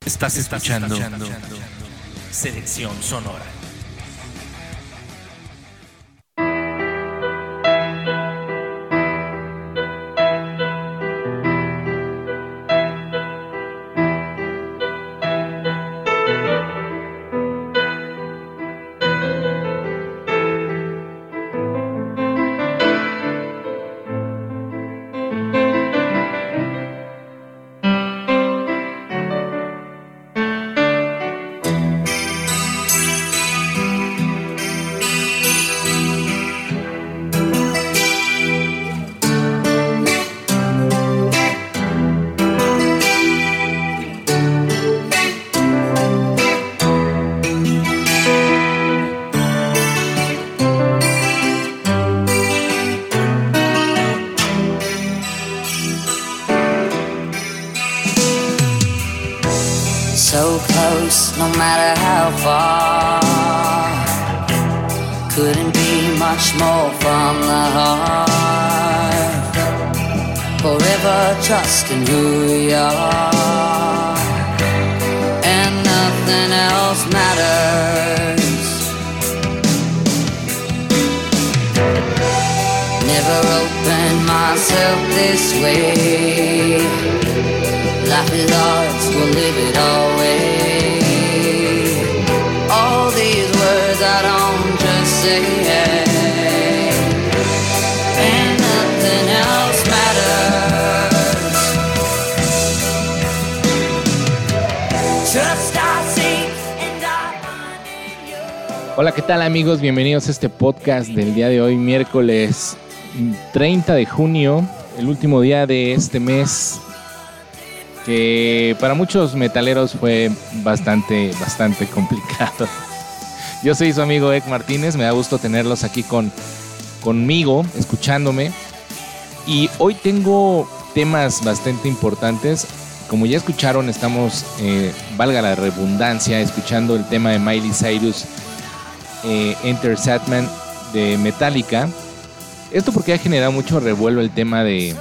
Estás escuchando Selección Sonora. So close, no matter how far. Couldn't be much more from the heart. Forever trusting who we are, and nothing else matters. Never opened myself this way. Life is ours, we'll live it always. All these words I don't just say, and nothing else matters. Trust I seek and I find in you. Hola, ¿qué tal amigos? Bienvenidos a este podcast del día de hoy, miércoles 30 de junio, el último día de este mes, que para muchos metaleros fue bastante complicado. Yo soy su amigo Ek Martínez, me da gusto tenerlos aquí conmigo, escuchándome. Y hoy tengo temas bastante importantes. Como ya escucharon, estamos, valga la redundancia, escuchando el tema de Miley Cyrus, Enter Sandman de Metallica. Esto porque ha generado mucho revuelo el tema de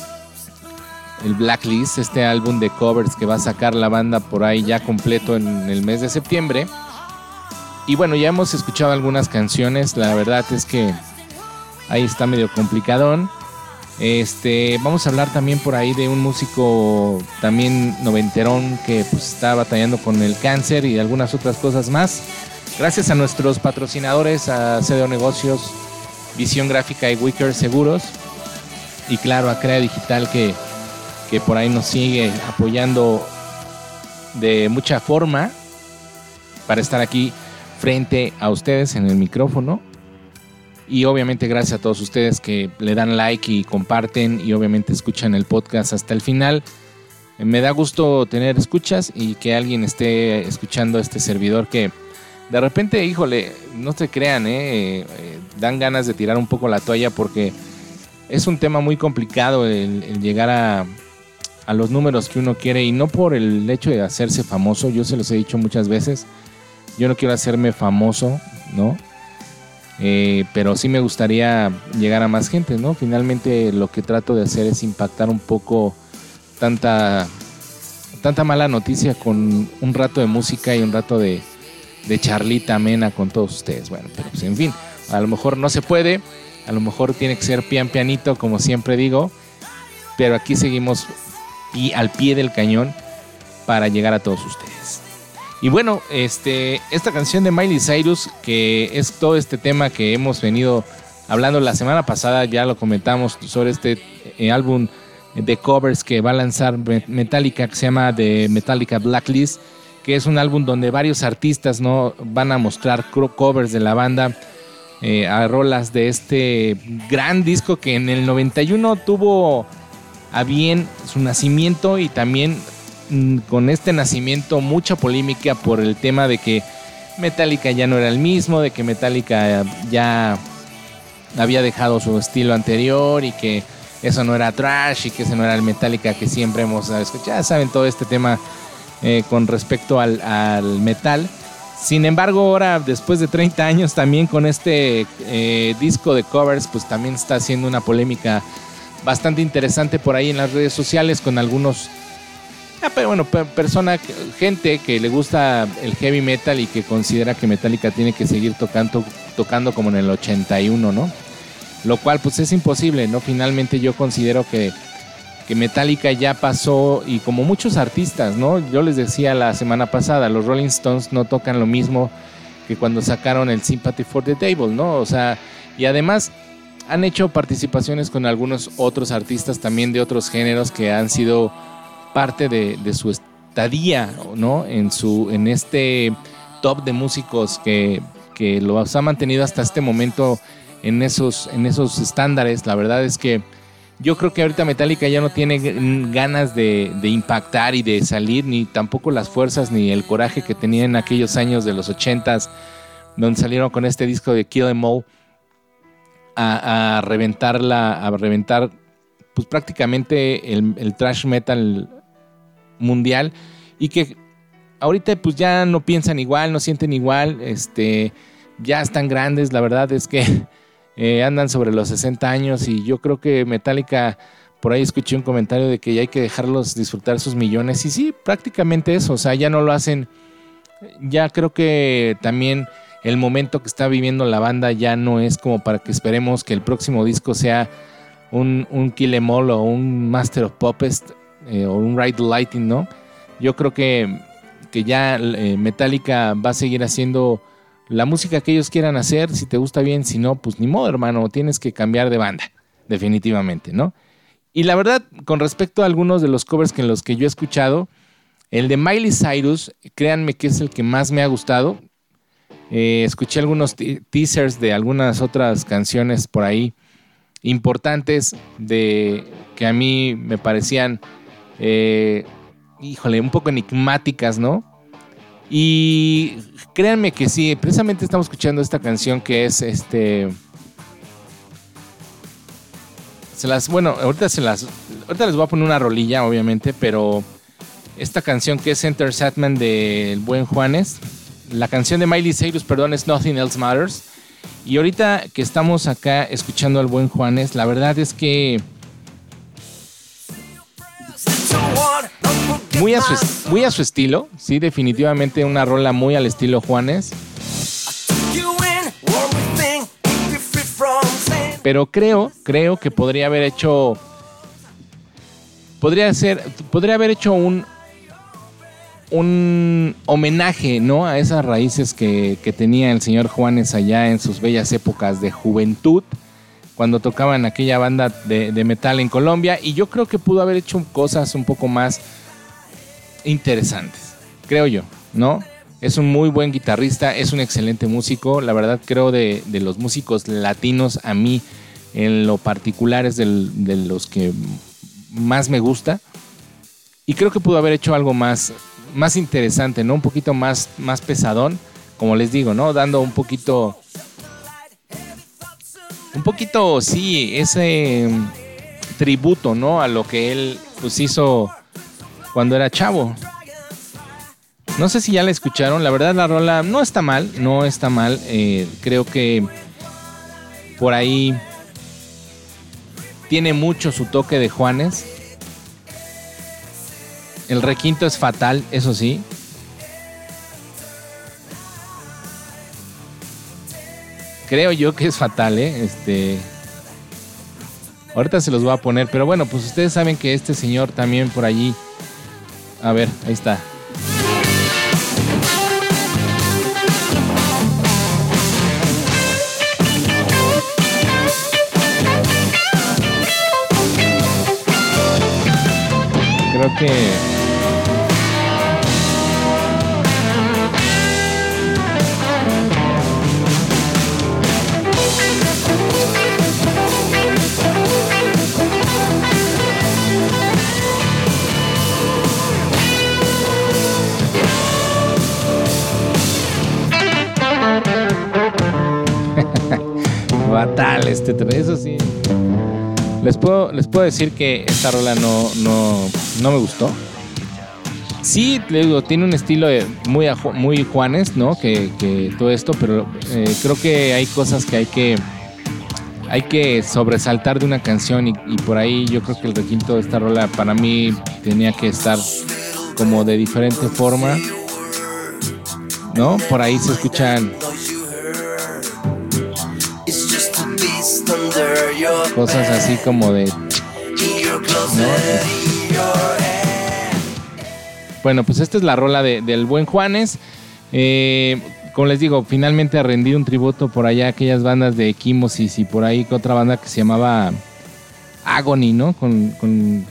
el Blacklist, este álbum de covers que va a sacar la banda por ahí ya completo en el mes de septiembre. Y bueno, ya hemos escuchado algunas canciones, la verdad es que ahí está medio complicadón. Vamos a hablar también por ahí de un músico también noventerón que pues está batallando con el cáncer y algunas otras cosas más. Gracias a nuestros patrocinadores, a CDO Negocios, Visión Gráfica y Wicker Seguros. Y claro, a Crea Digital que por ahí nos sigue apoyando de mucha forma para estar aquí frente a ustedes en el micrófono. Y obviamente gracias a todos ustedes que le dan like y comparten y obviamente escuchan el podcast hasta el final. Me da gusto tener escuchas y que alguien esté escuchando este servidor que de repente, híjole, no se crean, dan ganas de tirar un poco la toalla porque es un tema muy complicado el llegar a los números que uno quiere, y no por el hecho de hacerse famoso. Yo se los he dicho muchas veces, yo no quiero hacerme famoso, ¿no? Pero sí me gustaría llegar a más gente, ¿no? Finalmente lo que trato de hacer es impactar un poco tanta mala noticia con un rato de música y un rato de charlita amena con todos ustedes. Bueno, pero pues en fin, a lo mejor no se puede, a lo mejor tiene que ser pianito, como siempre digo, pero aquí seguimos al pie del cañón para llegar a todos ustedes. Y bueno, esta canción de Miley Cyrus, que es todo este tema que hemos venido hablando la semana pasada, ya lo comentamos sobre este álbum de covers que va a lanzar Metallica, que se llama The Metallica Blacklist, que es un álbum donde varios artistas, ¿no?, van a mostrar covers de la banda a rolas de este gran disco que en el 91 tuvo a bien su nacimiento, y también con este nacimiento mucha polémica por el tema de que Metallica ya no era el mismo, de que Metallica ya había dejado su estilo anterior y que eso no era thrash y que ese no era el Metallica que siempre hemos escuchado. Ya saben todo este tema con respecto al metal. Sin embargo, ahora después de 30 años también con este disco de covers, pues también está haciendo una polémica bastante interesante por ahí en las redes sociales con algunos Pero bueno, gente que le gusta el heavy metal y que considera que Metallica tiene que seguir tocando como en el 81, ¿no? Lo cual pues es imposible, ¿no? Finalmente yo considero que Metallica ya pasó, y como muchos artistas, ¿no? Yo les decía la semana pasada, los Rolling Stones no tocan lo mismo que cuando sacaron el Sympathy for the Devil, ¿no? O sea, y además han hecho participaciones con algunos otros artistas también de otros géneros que han sido parte de su estadía, ¿no? En este top de músicos que los ha mantenido hasta este momento en esos estándares. La verdad es que yo creo que ahorita Metallica ya no tiene ganas de impactar y de salir, ni tampoco las fuerzas ni el coraje que tenía en aquellos años de los 80s, donde salieron con este disco de Kill 'Em All a reventar pues prácticamente el thrash metal mundial, y que ahorita pues ya no piensan igual, no sienten igual, ya están grandes. La verdad es que andan sobre los 60 años, y yo creo que Metallica, por ahí escuché un comentario de que ya hay que dejarlos disfrutar sus millones, y sí, prácticamente eso. O sea, ya no lo hacen. Ya creo que también el momento que está viviendo la banda ya no es como para que esperemos que el próximo disco sea un Kill 'Em All o un Master of Puppets o un Ride the Lightning, ¿no? Yo creo que ya Metallica va a seguir haciendo la música que ellos quieran hacer. Si te gusta bien, si no, pues ni modo, hermano, tienes que cambiar de banda, definitivamente, ¿no? Y la verdad, con respecto a algunos de los covers en los que yo he escuchado, el de Miley Cyrus, créanme que es el que más me ha gustado. Escuché algunos teasers de algunas otras canciones por ahí importantes que a mí me parecían, un poco enigmáticas, ¿no? Y créanme que sí, precisamente estamos escuchando esta canción que es ahorita les voy a poner una rolilla, obviamente, pero esta canción que es Enter Sandman del buen Juanes, la canción de Miley Cyrus, es Nothing Else Matters. Y ahorita que estamos acá escuchando al buen Juanes, la verdad es que muy a su estilo, sí, definitivamente una rola muy al estilo Juanes. Pero creo que podría haber hecho un homenaje, ¿no?, a esas raíces que tenía el señor Juanes allá en sus bellas épocas de juventud, cuando tocaba en aquella banda de metal en Colombia. Y yo creo que pudo haber hecho cosas un poco más interesantes, creo yo, ¿no? Es un muy buen guitarrista, es un excelente músico. La verdad, creo de los músicos latinos, a mí en lo particular es de los que más me gusta. Y creo que pudo haber hecho algo más interesante, ¿no? Un poquito más pesadón, como les digo, ¿no? Dando un poquito, sí, ese tributo, ¿no?, a lo que él pues hizo cuando era chavo. No sé si ya la escucharon. La verdad, la rola no está mal. Creo que por ahí tiene mucho su toque de Juanes. El requinto es fatal, eso sí. Creo yo que es fatal, ahorita se los voy a poner, pero bueno, pues ustedes saben que este señor también por allí. A ver, ahí está. Creo que fatal eso sí. Les puedo decir que esta rola no me gustó. Sí, le digo, tiene un estilo muy Juanes, ¿no? Que todo esto, pero creo que hay cosas que hay que sobresaltar de una canción, y por ahí yo creo que el requinto de esta rola para mí tenía que estar como de diferente forma, ¿no? Por ahí se escuchan cosas así como de, ¿no? Bueno, pues esta es la rola del buen Juanes. Como les digo, finalmente rendí un tributo por allá a aquellas bandas de Equimosis y por ahí otra banda que se llamaba Agony, ¿no? Con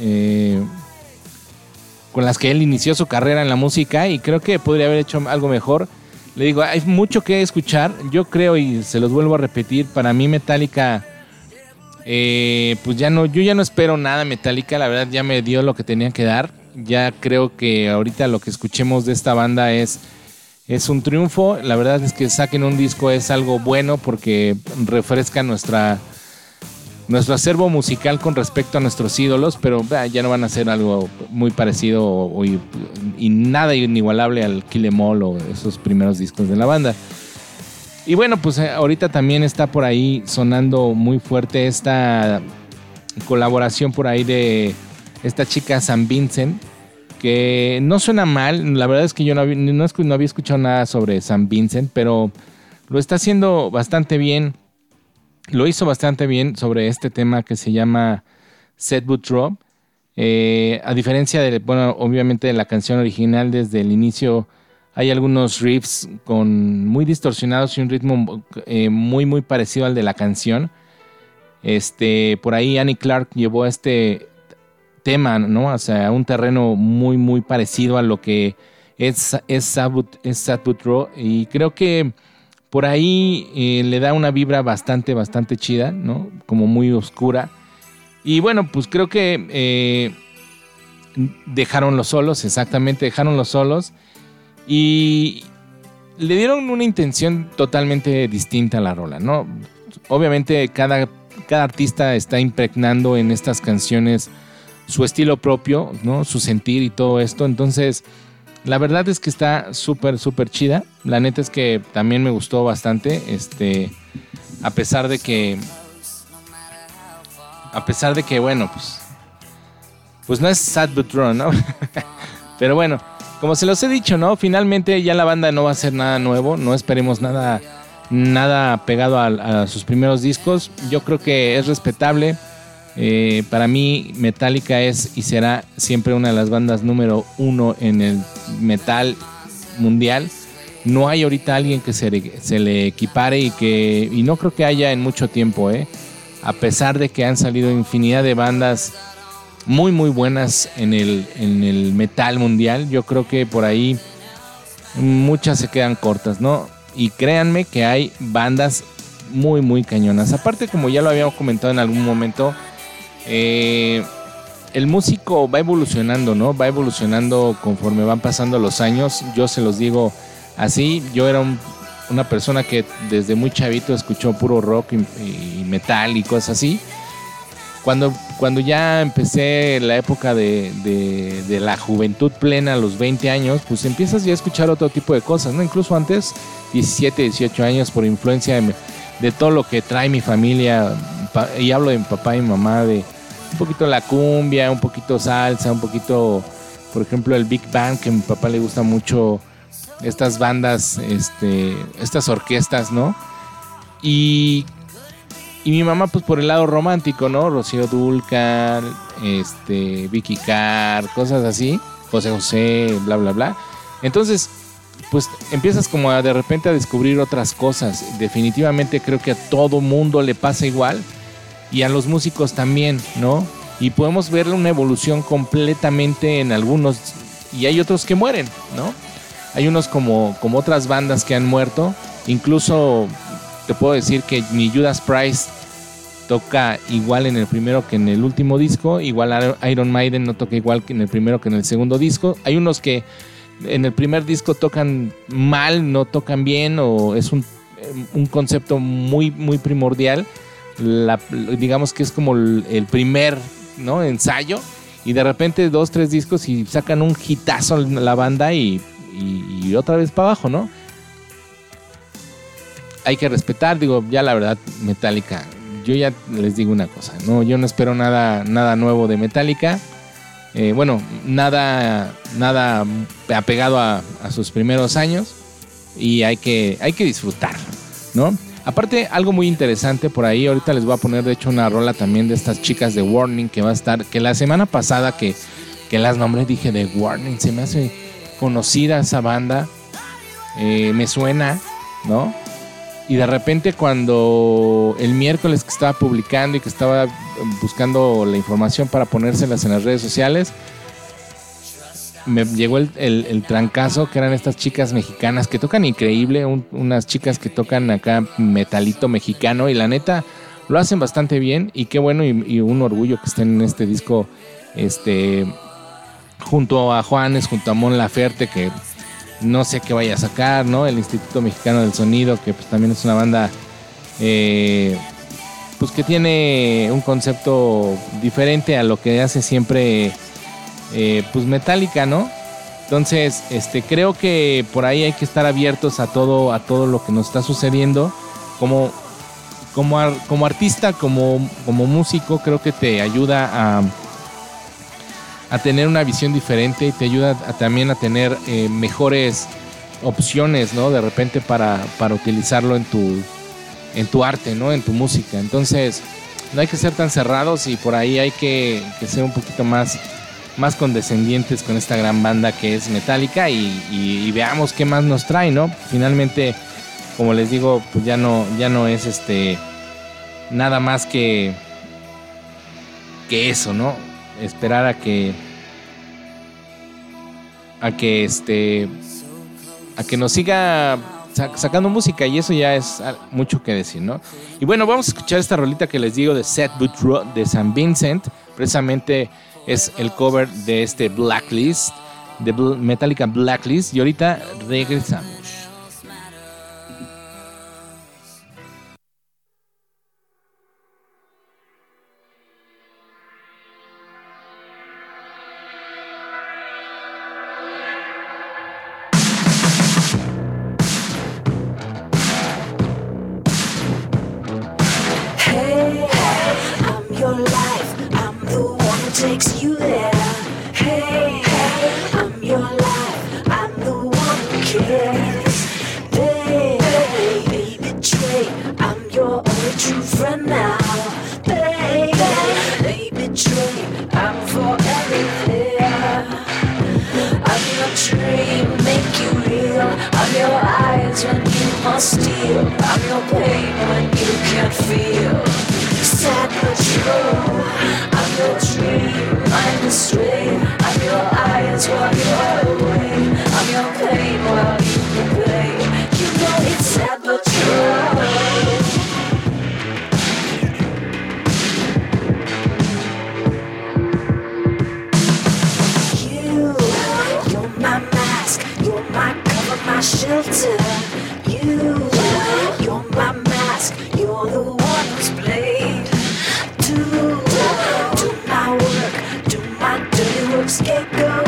las que él inició su carrera en la música, y creo que podría haber hecho algo mejor. Le digo, hay mucho que escuchar. Yo creo, y se los vuelvo a repetir, para mí Metallica, pues yo ya no espero nada de Metallica. La verdad ya me dio lo que tenía que dar. Ya creo que ahorita lo que escuchemos de esta banda es un triunfo. La verdad es que saquen un disco es algo bueno porque refresca nuestro acervo musical con respecto a nuestros ídolos, pero ya no van a ser algo muy parecido y nada inigualable al Kill 'Em All o esos primeros discos de la banda. Y bueno, pues ahorita también está por ahí sonando muy fuerte esta colaboración por ahí de esta chica St. Vincent, que no suena mal. La verdad es que yo no había escuchado nada sobre St. Vincent, pero lo está haciendo bastante bien. Lo hizo bastante bien sobre este tema que se llama Set But Drop. A diferencia obviamente de la canción original, desde el inicio hay algunos riffs muy distorsionados y un ritmo muy muy parecido al de la canción. Por ahí Annie Clark llevó este tema, ¿no? O sea, un terreno muy muy parecido a lo que es Set But Drop, y creo que por ahí le da una vibra bastante chida, ¿no? Como muy oscura. Y bueno, pues creo que dejaron los solos, exactamente, dejaron los solos. Y le dieron una intención totalmente distinta a la rola, ¿no? Obviamente cada artista está impregnando en estas canciones su estilo propio, ¿no? Su sentir y todo esto. Entonces, la verdad es que está súper chida. La neta es que también me gustó bastante. A pesar de que bueno, pues no es Sad But True, ¿no? Pero bueno, como se los he dicho, ¿no? Finalmente ya la banda no va a hacer nada nuevo. No esperemos nada pegado a sus primeros discos. Yo creo que es respetable. Para mí Metallica es y será siempre una de las bandas número 1 en el metal mundial. No hay ahorita alguien que se le equipare y no creo que haya en mucho tiempo, a pesar de que han salido infinidad de bandas muy muy buenas en el metal mundial. Yo creo que por ahí muchas se quedan cortas, ¿no? Y créanme que hay bandas muy muy cañonas. Aparte, como ya lo habíamos comentado en algún momento, el músico va evolucionando, ¿no? Va evolucionando conforme van pasando los años. Yo se los digo así. Yo era una persona que desde muy chavito escuchó puro rock y metal y cosas así. Cuando ya empecé la época de la juventud plena, a los 20 años, pues empiezas ya a escuchar otro tipo de cosas, ¿no? Incluso antes, 17, 18 años, por influencia de todo lo que trae mi familia, y hablo de mi papá y mi mamá, de un poquito la cumbia, un poquito salsa, un poquito, por ejemplo, el Big Band, que a mi papá le gusta mucho, estas bandas, estas orquestas, ¿no? Y mi mamá, pues por el lado romántico, ¿no? Rocío Dúrcal, Vicky Carr, cosas así, José José, bla, bla, bla. Entonces, pues empiezas como de repente a descubrir otras cosas. Definitivamente creo que a todo mundo le pasa igual, y a los músicos también, ¿no? Y podemos ver una evolución completamente en algunos, y hay otros que mueren, ¿no? Hay unos como otras bandas que han muerto. Incluso te puedo decir que ni Judas Priest toca igual en el primero que en el último disco. Igual Iron Maiden no toca igual que en el primero que en el segundo disco. Hay unos que en el primer disco tocan mal, no tocan bien, o es un concepto muy, muy primordial. Digamos que es como el primer, ¿no?, ensayo, y de repente 2, 3 discos y sacan un hitazo la banda y otra vez para abajo, ¿no? Hay que respetar, digo, ya la verdad, Metallica, yo ya les digo una cosa, no, yo no espero nada nuevo de Metallica. nada apegado a sus primeros años, y hay que disfrutarlo, ¿no? Aparte, algo muy interesante por ahí, ahorita les voy a poner de hecho una rola también de estas chicas de Warning que va a estar, que la semana pasada que las nombré dije de Warning, se me hace conocida esa banda, me suena, ¿no? Y de repente cuando el miércoles que estaba publicando y que estaba buscando la información para ponérselas en las redes sociales, me llegó el trancazo, que eran estas chicas mexicanas que tocan increíble, unas chicas que tocan acá metalito mexicano, y la neta lo hacen bastante bien, y qué bueno, y un orgullo que estén en este disco, junto a Juanes, junto a Mon Laferte, que no sé qué vaya a sacar, ¿no? El Instituto Mexicano del Sonido, que pues también es una banda pues que tiene un concepto diferente a lo que hace siempre pues Metallica, ¿no? Entonces, creo que por ahí hay que estar abiertos a todo lo que nos está sucediendo. Como artista, como músico, creo que te ayuda a tener una visión diferente, y te ayuda también a tener mejores opciones, ¿no? De repente para utilizarlo en tu arte, ¿no? En tu música. Entonces, no hay que ser tan cerrados, y por ahí hay que ser un poquito más condescendientes con esta gran banda que es Metallica, y veamos qué más nos trae, ¿no? Finalmente, como les digo, pues ya no es nada más que eso, ¿no? Esperar a que nos siga sacando música, y eso ya es mucho que decir, ¿no? Y bueno, vamos a escuchar esta rolita que les digo de Set Bootro de St. Vincent. Precisamente es el cover de Blacklist, de Metallica Blacklist, y ahorita regresamos. Takes you there. Hey, I'm your life. I'm the one who cares. Baby Trey, I'm your only true friend now. Baby Trey, I'm forever there. I'm your dream, make you real. I'm your eyes when you must steal. I'm your pain when you can't feel. Sad but true. I'm your dream, I'm astray. I'm your eyes while you're away. I'm your pain while you play. You know it's sad but true. You're my mask, you're my cover, my shelter. You're my mask, you're the one who's played. Do my work, do my dirty work, scapegoat.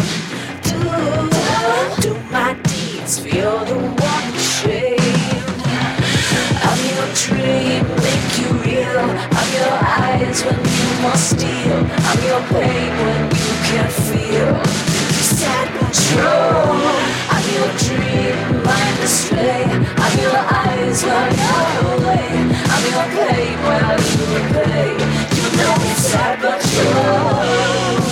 Do my deeds, for you're the one who's shamed. I'm your dream, make you real. I'm your eyes when you must steal. I'm your pain when you can't feel. Sad but true. I'm your dream, mind astray. I'm your eyes while you're away. I'm your pain while you repay. You know it's sad but true.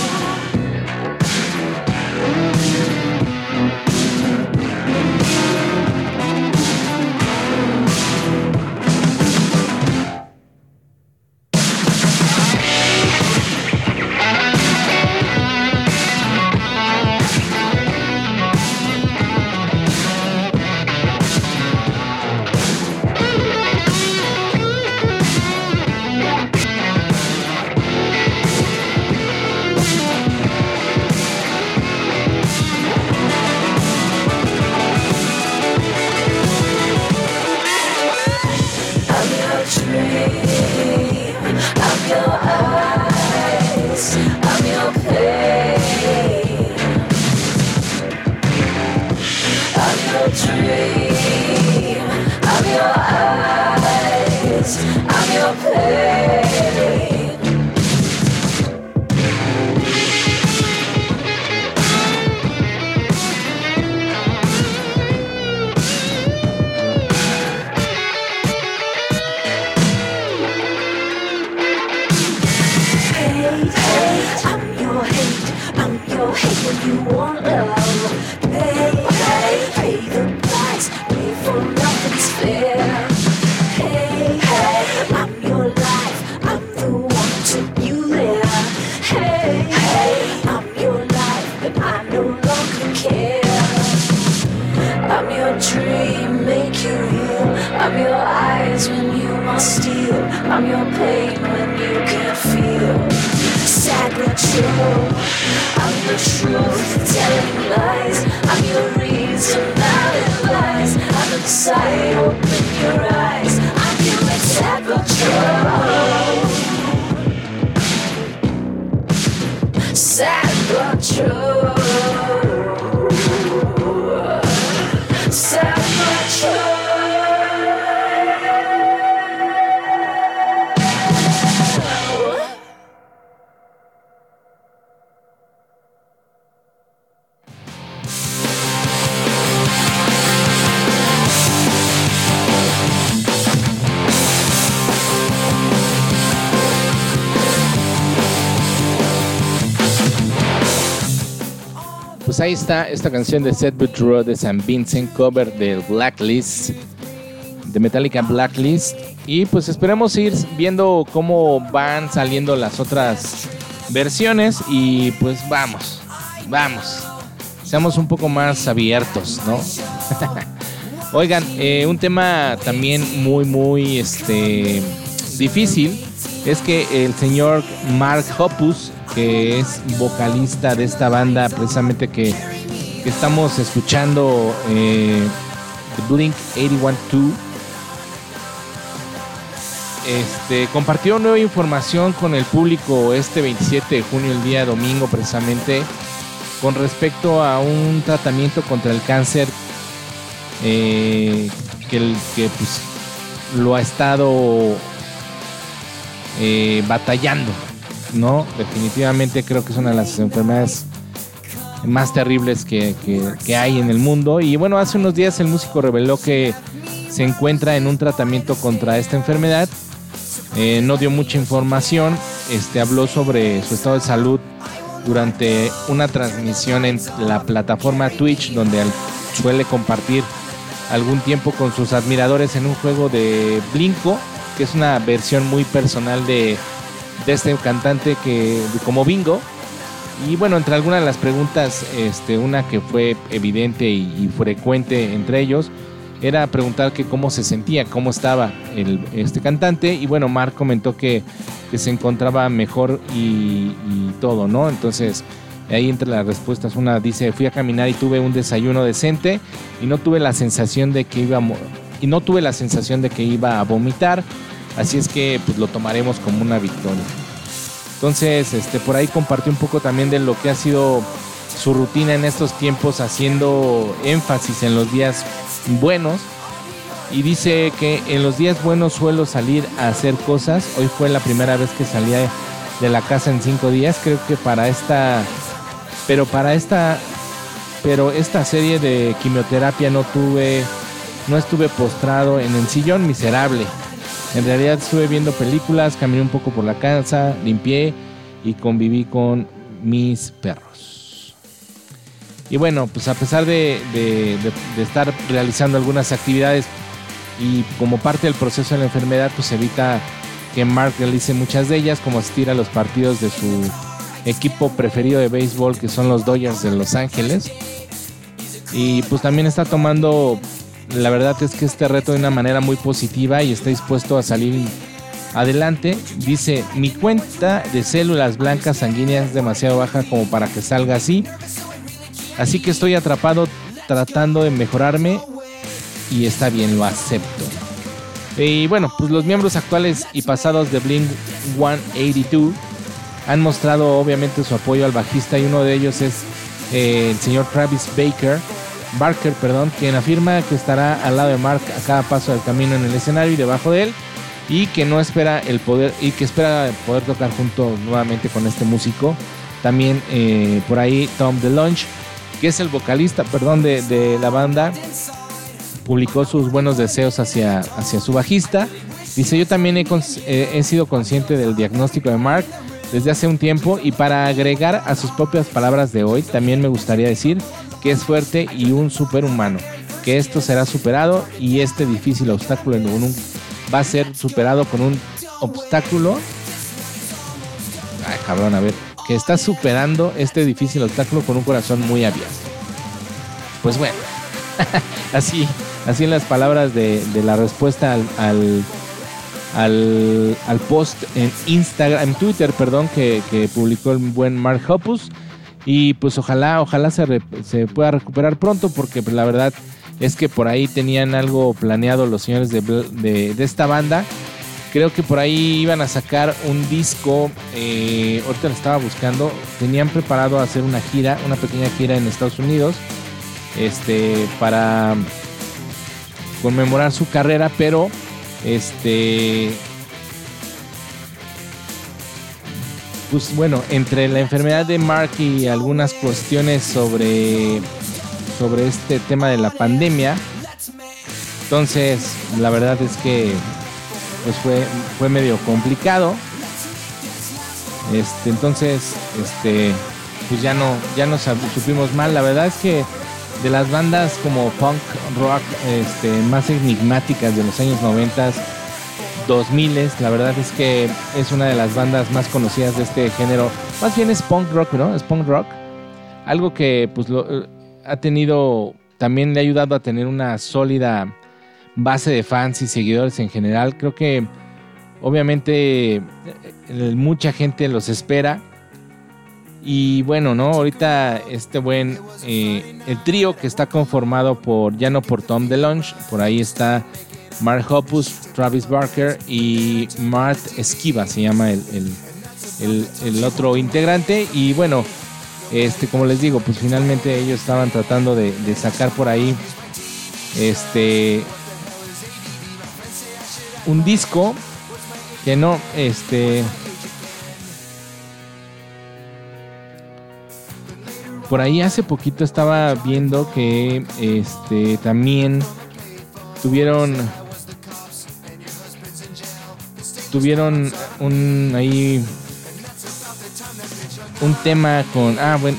you want love. Pay the price, pay for nothing's fair. Hey, I'm your life, I'm the one to you there. Hey, I'm your life, but I no longer care. I'm your dream, make you real. I'm your eyes when you must steal. I'm your pain when you can't feel. Sad but true. I'm the truth, telling lies. I'm your reason, now it lies. I'm inside, open your eyes. I'm your sad but true. Sad but true. Sad but true. Pues ahí está esta canción de Sad But True de St. Vincent, cover del Blacklist, de Metallica Blacklist. Y pues esperemos ir viendo cómo van saliendo las otras versiones. Y pues vamos, seamos un poco más abiertos, ¿no? Oigan, un tema también muy difícil es que el señor Mark Hoppus, que es vocalista de esta banda precisamente que estamos escuchando, The Blink-182, compartió nueva información con el público este 27 de junio, el día domingo precisamente, con respecto a un tratamiento contra el cáncer que pues lo ha estado batallando, ¿no? Definitivamente creo que es una de las enfermedades más terribles que hay en el mundo. Y bueno, hace unos días el músico reveló que se encuentra en un tratamiento contra esta enfermedad. No dio mucha información. Habló sobre su estado de salud durante una transmisión en la plataforma Twitch, donde suele compartir algún tiempo con sus admiradores en un juego de Blinko, que es una versión muy personal de este cantante como Bingo. Y bueno, entre algunas de las preguntas, una que fue evidente y frecuente entre ellos, era preguntar que cómo se sentía, cómo estaba este cantante. Y bueno, Mark comentó que se encontraba mejor y todo, ¿no? Entonces, ahí entre las respuestas, una dice: fui a caminar y tuve un desayuno decente y no tuve la sensación de que iba a vomitar. Así es que pues lo tomaremos como una victoria. Entonces, por ahí compartió un poco también de lo que ha sido su rutina en estos tiempos, haciendo énfasis en los días buenos. Y dice que en los días buenos suelo salir a hacer cosas. Hoy fue la primera vez que salía de la casa en 5 días. Creo que pero esta serie de quimioterapia no estuve postrado en el sillón miserable. En realidad estuve viendo películas, caminé un poco por la casa, limpié y conviví con mis perros. Y bueno, pues a pesar de estar realizando algunas actividades y como parte del proceso de la enfermedad, pues evita que Mark realice muchas de ellas, como asistir a los partidos de su equipo preferido de béisbol, que son los Dodgers de Los Ángeles. Y pues también está tomando, la verdad es que este reto de una manera muy positiva y está dispuesto a salir adelante. Dice: mi cuenta de células blancas sanguíneas es demasiado baja como para que salga así que estoy atrapado tratando de mejorarme y está bien, lo acepto. Y bueno, pues los miembros actuales y pasados de Blink-182 han mostrado obviamente su apoyo al bajista, y uno de ellos es el señor Travis Barker, quien afirma que estará al lado de Mark a cada paso del camino en el escenario y debajo de él, y que espera poder tocar junto nuevamente con este músico. También por ahí Tom DeLonge, que es el vocalista de la banda, publicó sus buenos deseos hacia su bajista. Dice: yo también he sido consciente del diagnóstico de Mark desde hace un tiempo, y para agregar a sus propias palabras de hoy, también me gustaría decir que es fuerte y un superhumano, que esto será superado y este difícil obstáculo va a ser superado con un obstáculo. Ay, cabrón, a ver, que está superando este difícil obstáculo con un corazón muy abierto. Pues bueno, así en las palabras de la respuesta al post en Instagram, en Twitter, perdón, que publicó el buen Mark Hoppus. Y pues ojalá se pueda recuperar pronto, porque pues, la verdad es que por ahí tenían algo planeado los señores de esta banda. Creo que por ahí iban a sacar un disco, ahorita lo estaba buscando. Tenían preparado hacer una pequeña gira en Estados Unidos, para conmemorar su carrera, pero pues bueno, entre la enfermedad de Mark y algunas cuestiones sobre este tema de la pandemia, entonces la verdad es que pues fue medio complicado. Entonces pues ya no supimos mal. La verdad es que de las bandas como punk rock más enigmáticas de los años 90, 2000, la verdad es que es una de las bandas más conocidas de este género. Más bien es punk rock, ¿no? Es punk rock. Algo que pues ha tenido, también le ha ayudado a tener una sólida base de fans y seguidores en general. Creo que obviamente mucha gente los espera. Y bueno, ¿no? Ahorita el trío que está conformado ya no por Tom DeLonge, por ahí está Mark Hoppus, Travis Barker y Mart Esquiva, se llama el otro integrante. Y bueno, como les digo, pues finalmente ellos estaban tratando de sacar por ahí un disco que no, por ahí hace poquito estaba viendo que también tuvieron un tema con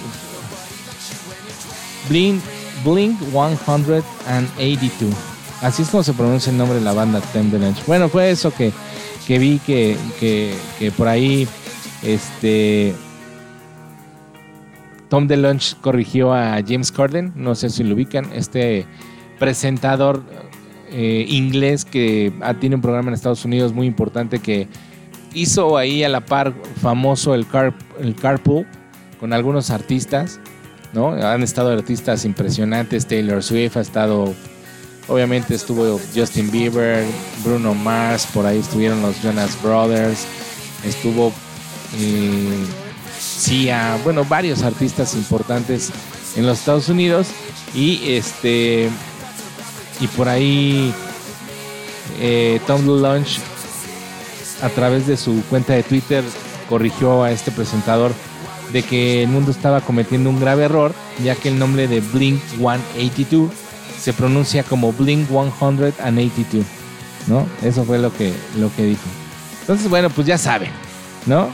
Blink 182. Así es como se pronuncia el nombre de la banda, Tom DeLonge. Bueno, fue eso que vi que por ahí Tom DeLonge corrigió a James Corden, no sé si lo ubican, presentador inglés que tiene un programa en Estados Unidos muy importante, que hizo ahí a la par famoso el carpool con algunos artistas, ¿no? Han estado artistas impresionantes. Taylor Swift obviamente estuvo Justin Bieber, Bruno Mars, por ahí estuvieron los Jonas Brothers, estuvo Sia, bueno, varios artistas importantes en los Estados Unidos. Y por ahí Tom DeLonge, a través de su cuenta de Twitter, corrigió a este presentador de que el mundo estaba cometiendo un grave error, ya que el nombre de Blink 182 se pronuncia como Blink 182, ¿no? Eso fue lo que dijo. Entonces, bueno, pues ya saben, ¿no?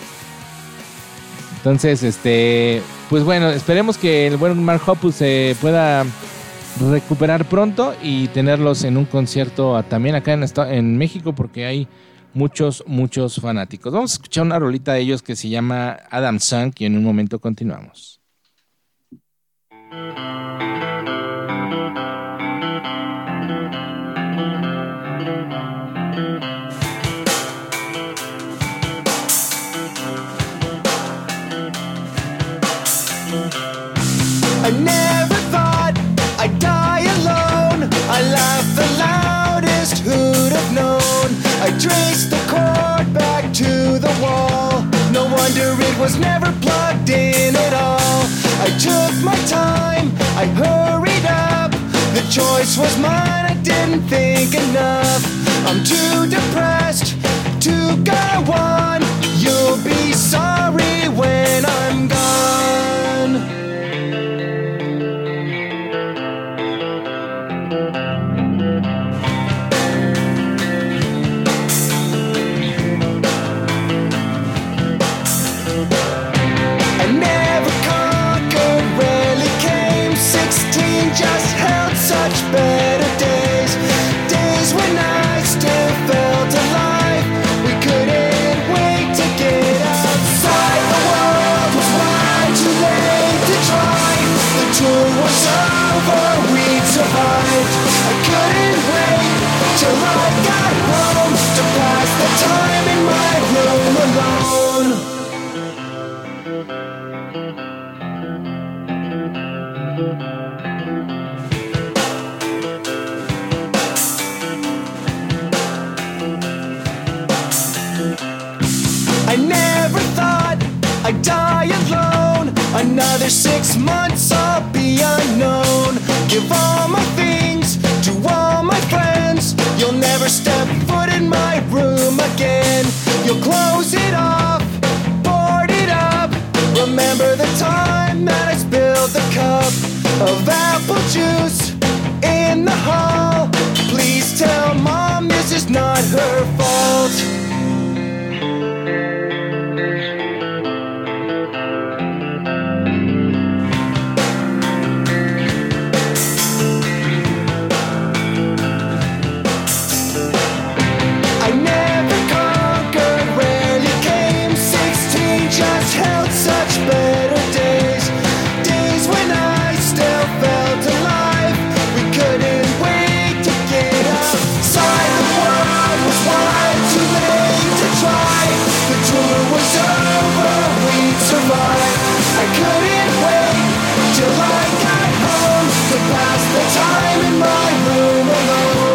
Entonces, pues bueno, esperemos que el buen Mark Hoppus se pueda recuperar pronto y tenerlos en un concierto también acá en México, porque hay muchos fanáticos. Vamos a escuchar una rolita de ellos que se llama Adam Song y en un momento continuamos. I never thought I'd die alone. I laughed the loudest, who'd have known? I traced the cord back to the wall. No wonder it was never plugged in at all. I took my time, I hurried up. The choice was mine, I didn't think enough. I'm too depressed to go on. You'll be sorry when I'm gone. tour was over, we'd survived. I couldn't wait till I got home to pass the time in my room alone. I never thought I'd die alone. Another 6 months I'll be unknown. Give all my things to all my friends. You'll never step foot in my room again. You'll close it off, board it up. Remember the time that I spilled the cup of apple juice in the hall. Please tell Mom this is not her fault. I never conquered, rarely came. 16 just held such better days. Days when I still felt alive. We couldn't wait to get outside. The world was wide, too late to try. The tour was over, we'd survive. I couldn't wait till I got home to pass the time in my room alone.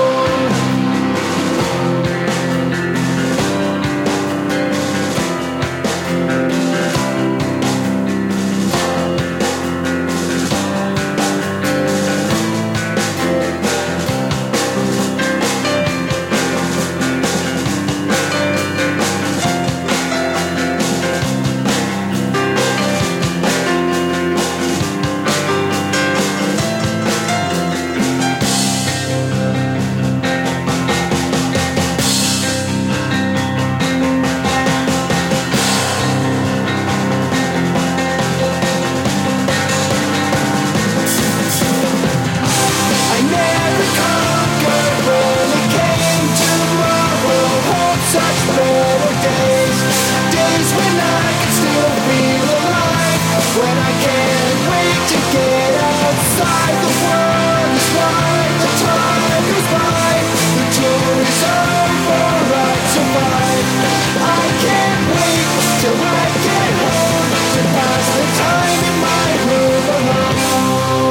I never conquered, rarely came. Tomorrow holds such better days. Days when I can still feel alive. When I can't wait to get outside. The world is wide, the time goes by. The tour is over, I survive. I can't wait till I get home to pass the time in my room alone.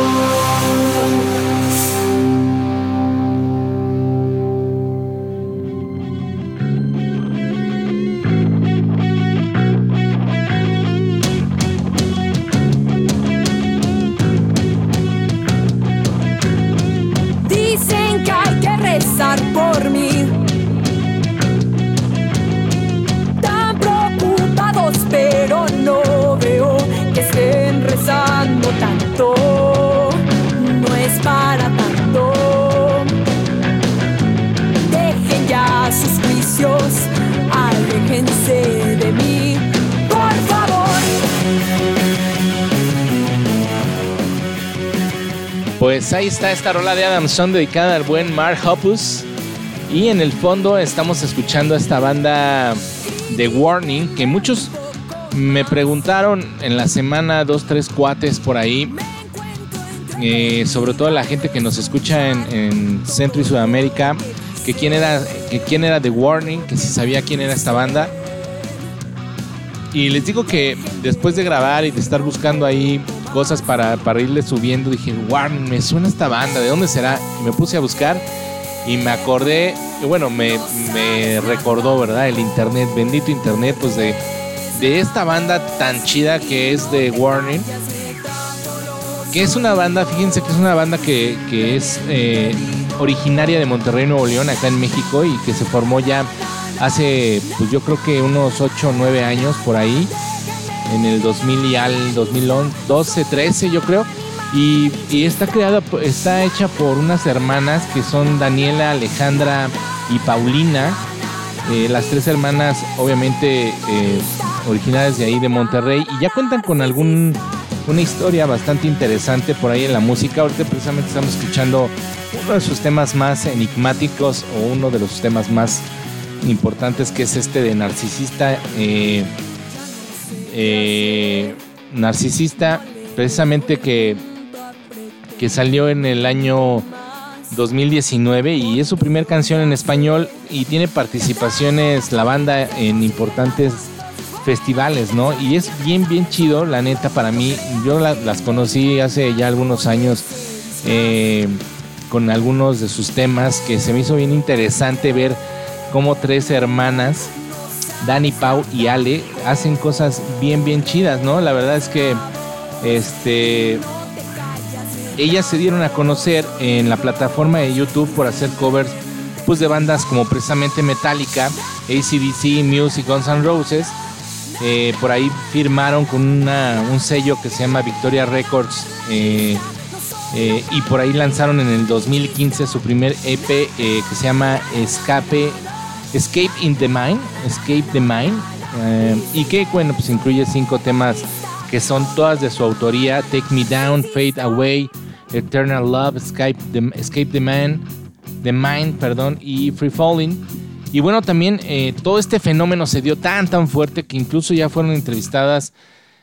Dicen que hay que rezar por mí. Tan preocupados, pero no veo que estén rezando tanto. No es para tanto. Dejen ya sus juicios, aléjense de mí, por favor. Pues ahí está esta rola de Adam Son dedicada al buen Mark Hoppus. Y en el fondo estamos escuchando a esta banda The Warning, que muchos me preguntaron en la semana, 2, 3 cuates por ahí, sobre todo la gente que nos escucha en Centro y Sudamérica, que quién era The Warning, que si sabía quién era esta banda. Y les digo que después de grabar y de estar buscando ahí cosas para irle subiendo, dije, Warning, me suena esta banda, ¿de dónde será? Y me puse a buscar y me acordé, y bueno, me recordó, ¿verdad? El internet, bendito internet, pues de esta banda tan chida que es The Warning, que es una banda, fíjense que es una banda que es originaria de Monterrey, Nuevo León, acá en México, y que se formó ya hace, pues yo creo que unos 8 o 9 años por ahí, en el 2000 y al 2012, 13 yo creo, y está hecha por unas hermanas que son Daniela, Alejandra y Paulina, las 3 hermanas obviamente originales de ahí de Monterrey, y ya cuentan con una historia bastante interesante por ahí en la música. Ahorita precisamente estamos escuchando uno de sus temas más enigmáticos, o uno de los temas más importantes, que es este de Narcisista. Narcisista, precisamente, que que salió en el año 2019 y es su primer canción en español y tiene participaciones la banda en importantes festivales, ¿no? Y es bien chido, la neta, para mí. Yo las conocí hace ya algunos años con algunos de sus temas, que se me hizo bien interesante ver cómo 3 hermanas, Dani, Pau y Ale, hacen cosas bien chidas, ¿no? La verdad es que ellas se dieron a conocer en la plataforma de YouTube por hacer covers pues de bandas como precisamente Metallica, AC/DC, Muse y Guns N' Roses. Por ahí firmaron con un sello que se llama Victoria Records, y por ahí lanzaron en el 2015 su primer EP que se llama Escape the Mind, y que bueno, pues incluye 5 temas que son todas de su autoría: Take Me Down, Fade Away, Eternal Love, Escape the Mind, y Free Falling. Y bueno, también todo este fenómeno se dio tan fuerte que incluso ya fueron entrevistadas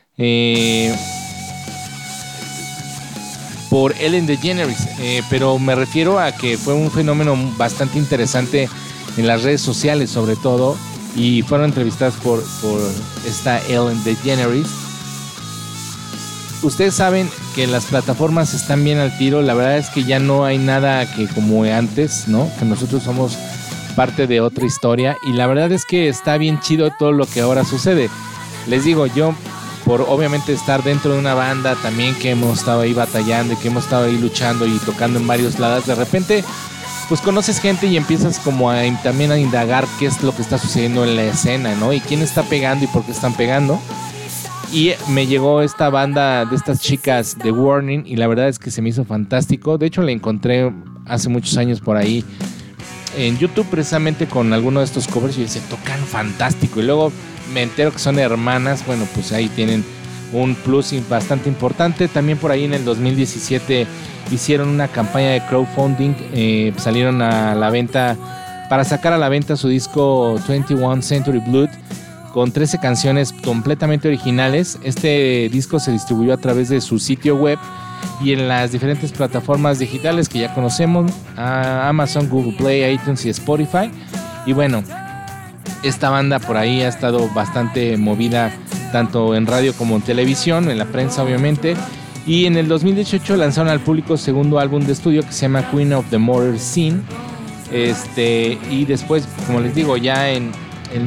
por Ellen DeGeneres, pero me refiero a que fue un fenómeno bastante interesante en las redes sociales sobre todo, y fueron entrevistadas por esta Ellen DeGeneres. Ustedes saben que las plataformas están bien al tiro. La verdad es que ya no hay nada que como antes, ¿no? Que nosotros somos parte de otra historia, y la verdad es que está bien chido todo lo que ahora sucede. Les digo, yo por obviamente estar dentro de una banda también, que hemos estado ahí batallando y que hemos estado ahí luchando y tocando en varios lados, de repente pues conoces gente y empiezas como también a indagar qué es lo que está sucediendo en la escena, ¿no? Y quién está pegando y por qué están pegando. Y me llegó esta banda de estas chicas de Warning, y la verdad es que se me hizo fantástico. De hecho la encontré hace muchos años por ahí en YouTube, precisamente con alguno de estos covers, y se tocan fantástico. Y luego me entero que son hermanas. Bueno, pues ahí tienen un plus bastante importante. También por ahí en el 2017 hicieron una campaña de crowdfunding, salieron a la venta, para sacar a la venta su disco 21 Century Blood, con 13 canciones completamente originales. Este disco se distribuyó a través de su sitio web y en las diferentes plataformas digitales que ya conocemos, Amazon, Google Play, iTunes y Spotify. Y bueno, esta banda por ahí ha estado bastante movida tanto en radio como en televisión, en la prensa obviamente. Y en el 2018 lanzaron al público su segundo álbum de estudio, que se llama Queen of the Modern Scene. Y después, como les digo, ya en el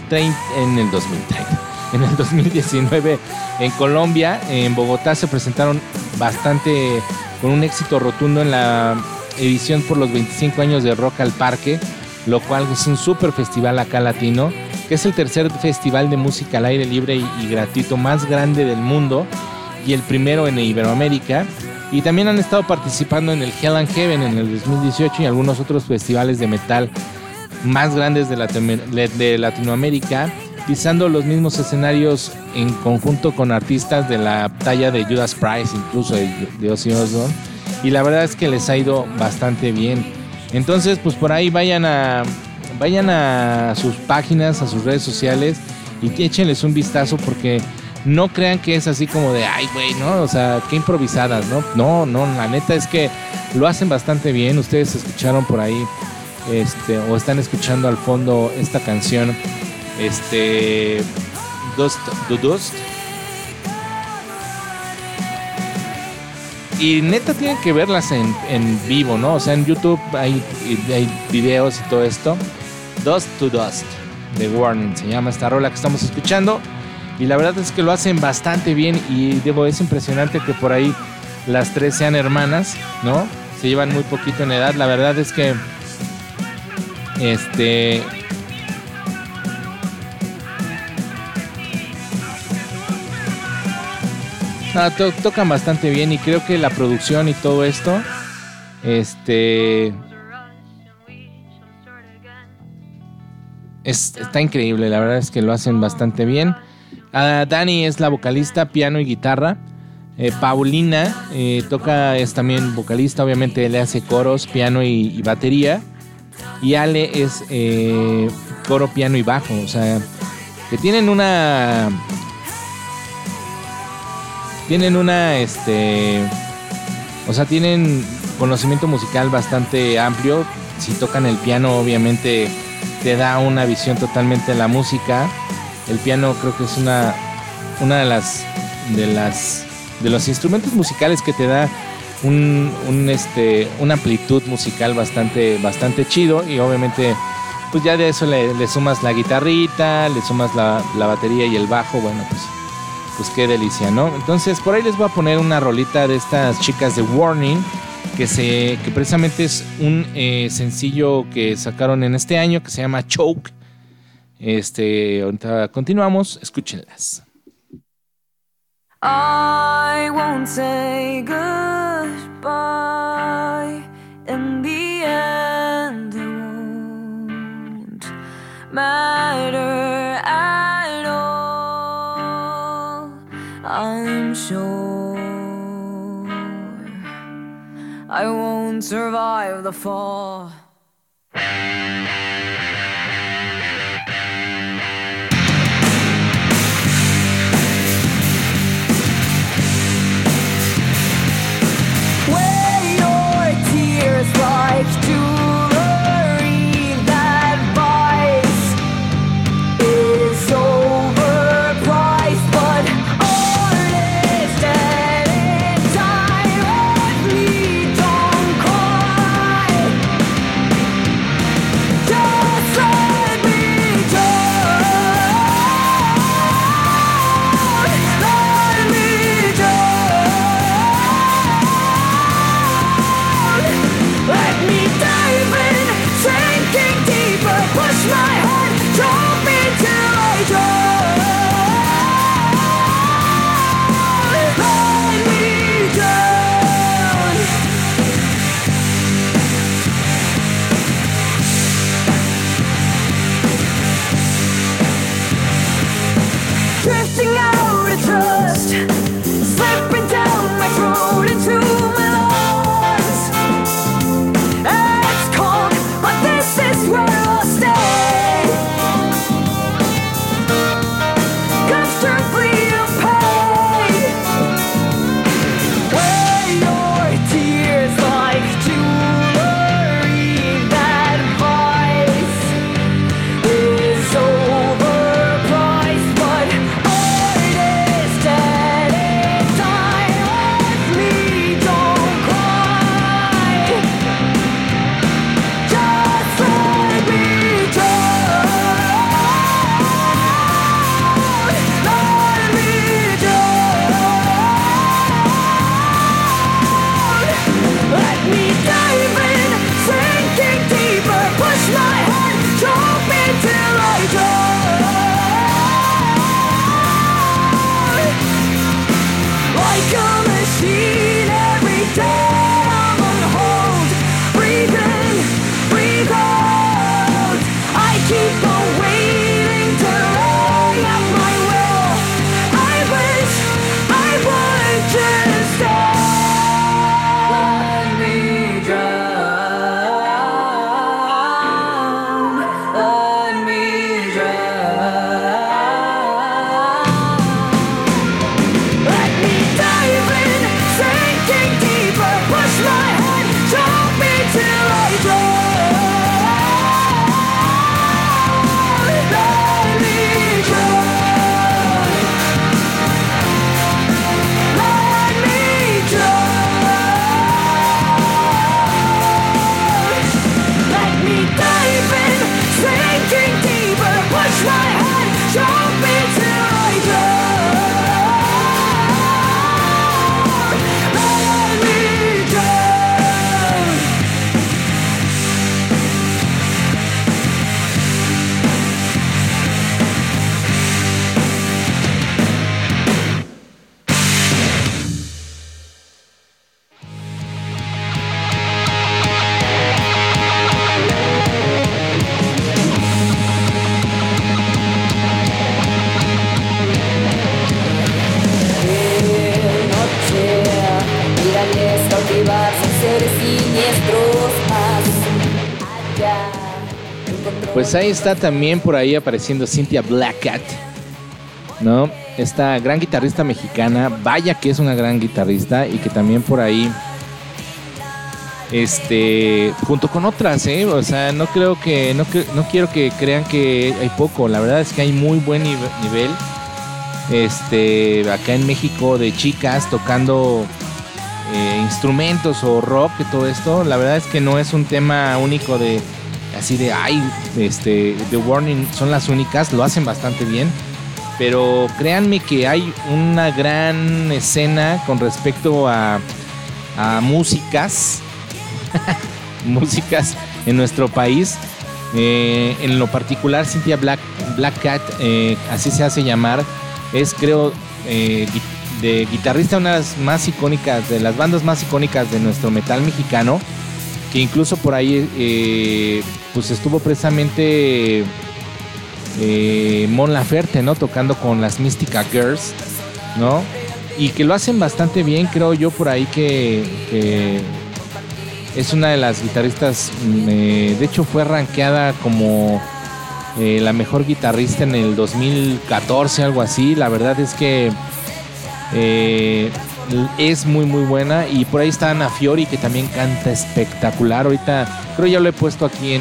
2019 en Colombia, en Bogotá, se presentaron bastante con un éxito rotundo en la edición por los 25 años de Rock al Parque, lo cual es un super festival acá latino, que es el tercer festival de música al aire libre y gratuito más grande del mundo, y el primero en Iberoamérica. Y también han estado participando en el Hell and Heaven en el 2018 y algunos otros festivales de metal más grandes de Latinoamérica, pisando los mismos escenarios en conjunto con artistas de la talla de Judas Priest, incluso de Ozzy Osbourne, y la verdad es que les ha ido bastante bien. Entonces pues por ahí vayan a sus páginas, a sus redes sociales, y échenles un vistazo, porque no crean que es así como de ay güey, ¿no? O sea, qué improvisadas, ¿no? No, la neta es que lo hacen bastante bien. Ustedes escucharon por ahí o están escuchando al fondo esta canción, Dust to Dust, y neta tienen que verlas en vivo, ¿no? O sea, en YouTube hay videos y todo esto. Dust to Dust de Warning se llama esta rola que estamos escuchando, y la verdad es que lo hacen bastante bien. Y es impresionante que por ahí las 3 sean hermanas, ¿no? Se llevan muy poquito en edad. La verdad es que tocan bastante bien, y creo que la producción y todo esto está increíble. La verdad es que lo hacen bastante bien. Dani es la vocalista, piano y guitarra. Paulina es también vocalista, obviamente le hace coros, piano y batería. Y Ale es coro, piano y bajo. O sea, que tienen O sea, tienen conocimiento musical bastante amplio. Si tocan el piano, obviamente te da una visión totalmente de la música. El piano creo que es una de los instrumentos musicales que te da una amplitud musical bastante chido. Y obviamente pues ya de eso le sumas la guitarrita, le sumas la batería y el bajo. Bueno, pues qué delicia, ¿no? Entonces por ahí les voy a poner una rolita de estas chicas de Warning, que precisamente es un sencillo que sacaron en este año, que se llama Choke. Ahorita continuamos, escúchenlas. I won't say goodbye. In the end, it won't matter at all. I'm sure I won't survive the fall. Like jewelry, that vice is overpriced, but honest at any time with me, don't cry. Just let me down. Let me Let me dive in, sinking deeper, push my head, drop me till I drown. Let me down. Drifting out of trust, slipping down my throat into my lungs. It's cold, but this is where I'll stay. Comfortably paid. Wear your tears like jewelry. That vice is overpriced, but artist at any time with me, don't cry. Just let me down. Let me down. Let me dive in, sinking deeper, push my head, drop me till I drown. Like a machine, every day I'm on hold. Breathe in, breathe out. I keep on waiting to lay up my will. I wish I would just stay. Let me drown. Let me drown. Let me dive in, sinking deeper, push my head, drop me till I drown. Let me drown. Let me drown. Let me dive in, sinking deeper, push my head, drop me till I drown. Let me drown. Mírales cautivarse seres siniestros más allá. Pues ahí está también por ahí apareciendo Cynthia Blackcat, ¿no? Esta gran guitarrista mexicana, vaya que es una gran guitarrista, y que también por ahí junto con otras, o sea, no quiero que crean que hay poco. La verdad es que hay muy buen nivel acá en México de chicas tocando instrumentos o rock y todo esto. La verdad es que no es un tema único de así de The Warning son las únicas, lo hacen bastante bien, pero créanme que hay una gran escena con respecto a músicas músicas en nuestro país. En lo particular, Cynthia Black Cat, así se hace llamar, es creo de guitarrista, una de las más icónicas, de las bandas más icónicas de nuestro metal mexicano, que incluso por ahí pues estuvo precisamente Mon Laferte, ¿no? Tocando con las Mystica Girls, ¿no? Y que lo hacen bastante bien, creo yo, por ahí que es una de las guitarristas, de hecho fue rankeada como la mejor guitarrista en el 2014, algo así. La verdad es que es muy muy buena. Y por ahí está Ana Fiori, que también canta espectacular. Ahorita creo ya lo he puesto aquí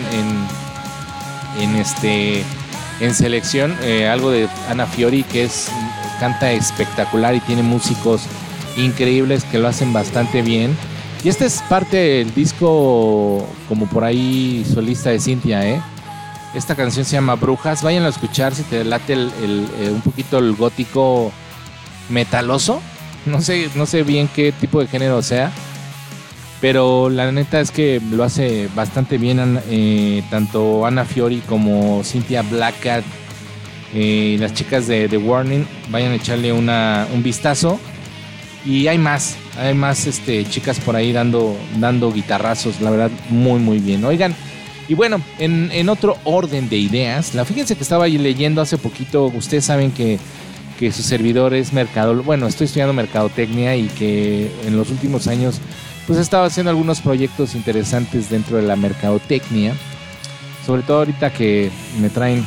en selección, algo de Ana Fiori, que canta espectacular y tiene músicos increíbles que lo hacen bastante bien. Y este es parte del disco como por ahí solista de Cynthia, Esta canción se llama Brujas. Vayan a escuchar si te late un poquito el gótico metaloso. No sé bien qué tipo de género sea, pero la neta es que lo hace bastante bien tanto Ana Fiori como Cynthia Black Cat. Las chicas de The Warning, vayan a echarle un vistazo. Y hay más chicas por ahí dando guitarrazos, la verdad, muy muy bien. Oigan, y bueno, en otro orden de ideas, fíjense que estaba leyendo hace poquito. Ustedes saben que su servidor es estoy estudiando mercadotecnia, y que en los últimos años pues he estado haciendo algunos proyectos interesantes dentro de la mercadotecnia, sobre todo ahorita que me traen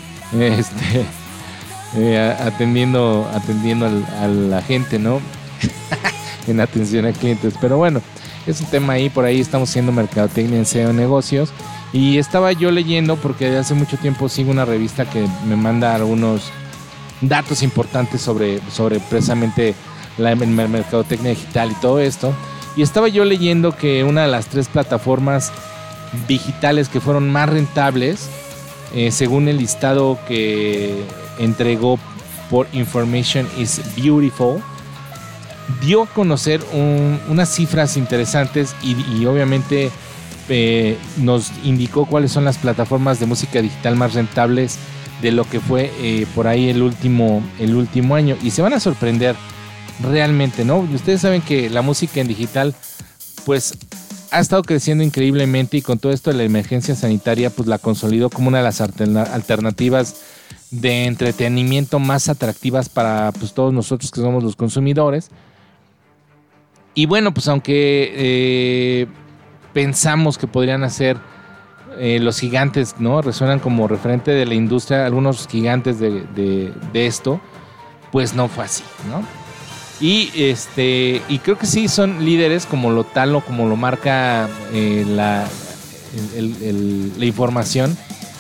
atendiendo a la gente, ¿no? En atención a clientes. Pero bueno, es un tema ahí. Por ahí estamos haciendo mercadotecnia en SEO Negocios. Y estaba yo leyendo, porque de hace mucho tiempo sigo una revista que me manda algunos datos importantes sobre precisamente la mercadotecnia digital y todo esto. Y estaba yo leyendo que una de las 3 plataformas digitales que fueron más rentables, según el listado que entregó por Information is Beautiful, dio a conocer unas cifras interesantes y obviamente nos indicó cuáles son las plataformas de música digital más rentables de lo que fue por ahí el último año. Y se van a sorprender realmente, ¿no? Ustedes saben que la música en digital pues ha estado creciendo increíblemente, y con todo esto de la emergencia sanitaria pues la consolidó como una de las alternativas de entretenimiento más atractivas para pues todos nosotros que somos los consumidores. Y bueno, pues aunque pensamos que podrían hacer los gigantes, ¿no? Resuenan como referente de la industria, algunos gigantes de esto, pues no fue así, ¿no? Y creo que sí son líderes como lo marca la información.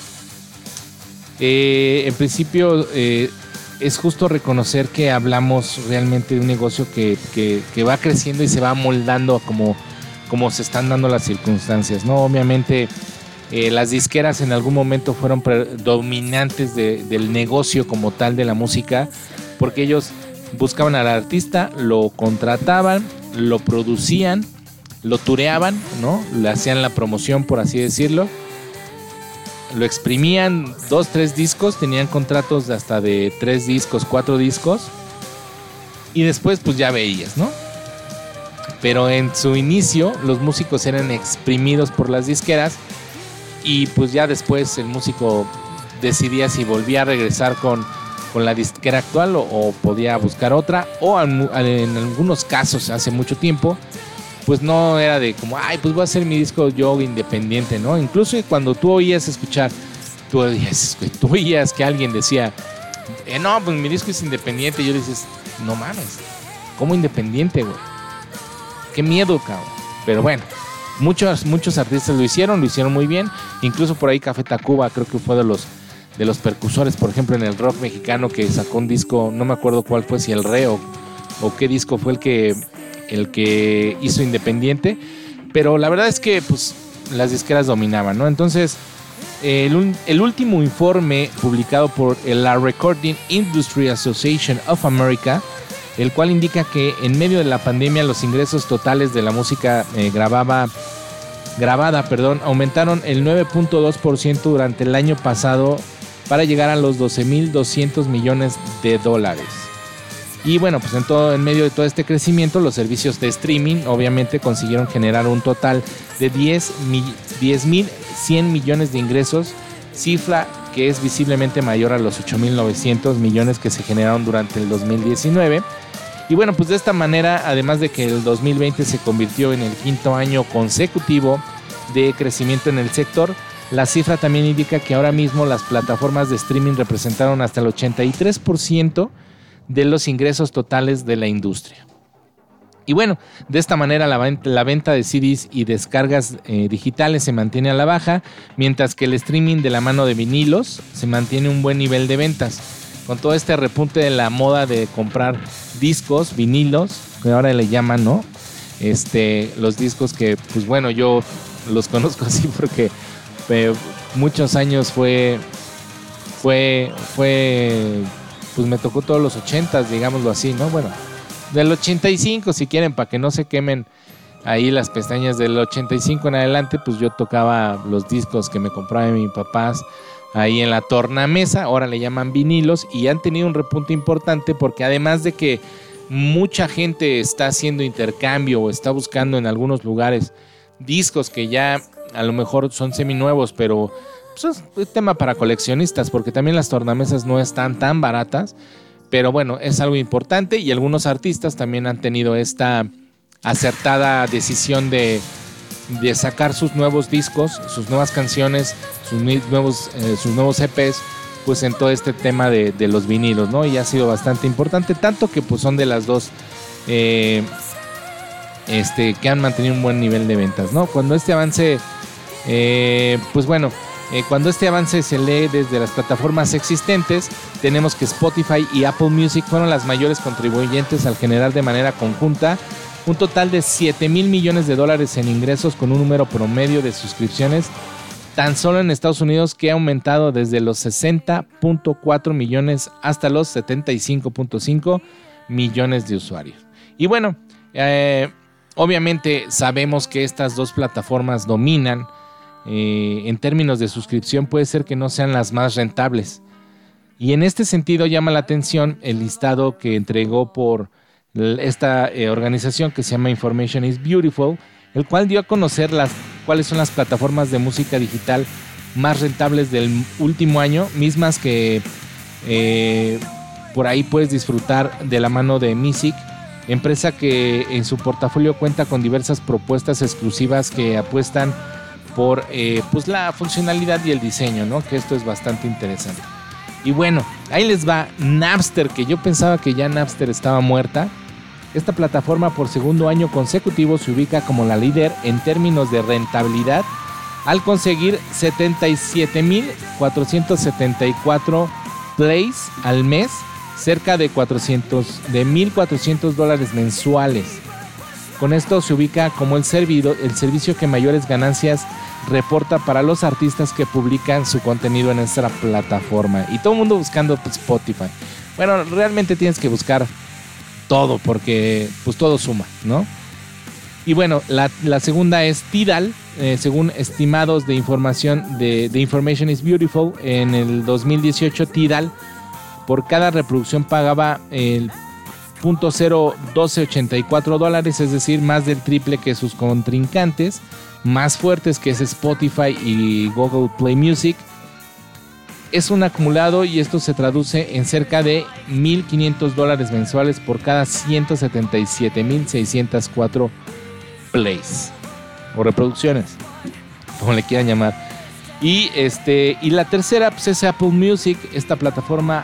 En principio es justo reconocer que hablamos realmente de un negocio que va creciendo y se va moldando como se están dando las circunstancias, ¿no? Obviamente las disqueras en algún momento fueron dominantes del negocio como tal de la música, porque ellos buscaban al artista, lo contrataban, lo producían, lo tureaban, ¿no? Le hacían la promoción, por así decirlo. Lo exprimían 2, 3 discos, tenían contratos hasta de 3 discos, 4 discos. Y después pues ya veías, ¿no? Pero en su inicio los músicos eran exprimidos por las disqueras, y pues ya después el músico decidía si volvía a regresar con la disquera actual o podía buscar otra, o en algunos casos hace mucho tiempo pues no era de como, ay, pues voy a hacer mi disco yo independiente, ¿no? Incluso cuando tú oías que alguien decía, no, pues mi disco es independiente, y yo dices, no mames, ¿cómo independiente, güey? Qué miedo, cabrón. Pero bueno, Muchos artistas lo hicieron muy bien. Incluso por ahí Café Tacuba creo que fue de los percusores, por ejemplo, en el rock mexicano, que sacó un disco, no me acuerdo cuál fue, si El Rey o qué disco fue el que hizo independiente. Pero la verdad es que pues las disqueras dominaban, ¿no? Entonces, el último informe publicado por la Recording Industry Association of America, el cual indica que en medio de la pandemia los ingresos totales de la música grabada, aumentaron el 9.2% durante el año pasado para llegar a los 12.200 millones de dólares. Y bueno, pues en medio de todo este crecimiento, los servicios de streaming obviamente consiguieron generar un total de 10.100 millones de ingresos, cifra que es visiblemente mayor a los 8.900 millones que se generaron durante el 2019. Y bueno, pues de esta manera, además de que el 2020 se convirtió en el quinto año consecutivo de crecimiento en el sector, la cifra también indica que ahora mismo las plataformas de streaming representaron hasta el 83% de los ingresos totales de la industria. Y bueno, de esta manera la venta de CDs y descargas digitales se mantiene a la baja, mientras que el streaming de la mano de vinilos se mantiene un buen nivel de ventas. Con todo este repunte de la moda de comprar discos, vinilos, que ahora le llaman, ¿no? Los discos que, pues bueno, yo los conozco así porque muchos años fue pues me tocó todos los 80s, digámoslo así, ¿no? Bueno, del 85 si quieren, para que no se quemen ahí las pestañas. Del 85 en adelante, pues yo tocaba los discos que me compraba mi papás ahí en la tornamesa, ahora le llaman vinilos, y han tenido un repunte importante porque además de que mucha gente está haciendo intercambio o está buscando en algunos lugares discos que ya a lo mejor son seminuevos, pero pues es tema para coleccionistas, porque también las tornamesas no están tan baratas, pero bueno, es algo importante, y algunos artistas también han tenido esta acertada decisión de sacar sus nuevos discos, sus nuevas canciones, sus nuevos EPs, pues en todo este tema de los vinilos, ¿no? Y ha sido bastante importante, tanto que pues son de las dos que han mantenido un buen nivel de ventas, ¿no? Cuando este avance cuando este avance se lee desde las plataformas existentes, tenemos que Spotify y Apple Music fueron las mayores contribuyentes al generar de manera conjunta un total de 7,000 millones de dólares en ingresos, con un número promedio de suscripciones tan solo en Estados Unidos que ha aumentado desde los 60.4 millones hasta los 75.5 millones de usuarios. Y bueno, obviamente sabemos que estas dos plataformas dominan. En términos de suscripción puede ser que no sean las más rentables, y en este sentido llama la atención el listado que entregó por esta organización que se llama Information is Beautiful, el cual dio a conocer cuáles son las plataformas de música digital más rentables del último año, mismas que por ahí puedes disfrutar de la mano de Music, empresa que en su portafolio cuenta con diversas propuestas exclusivas que apuestan por pues la funcionalidad y el diseño, ¿no? Que esto es bastante interesante. Y bueno, ahí les va Napster, que yo pensaba que ya Napster estaba muerta. Esta plataforma por segundo año consecutivo se ubica como la líder en términos de rentabilidad al conseguir 77,474 plays al mes, cerca de $1,400 mensuales. Con esto se ubica como el servicio que mayores ganancias reporta para los artistas que publican su contenido en esta plataforma. Y todo el mundo buscando Spotify. Bueno, realmente tienes que buscar todo, porque pues todo suma, ¿no? Y bueno, la segunda es Tidal. Según estimados de información de Information is Beautiful, en el 2018 Tidal por cada reproducción pagaba el $0.01284, es decir, más del triple que sus contrincantes más fuertes, que es Spotify y Google Play Music. Es un acumulado, y esto se traduce en cerca de $1,500 mensuales por cada 177,604 plays o reproducciones, como le quieran llamar. Y la tercera pues es Apple Music. Esta plataforma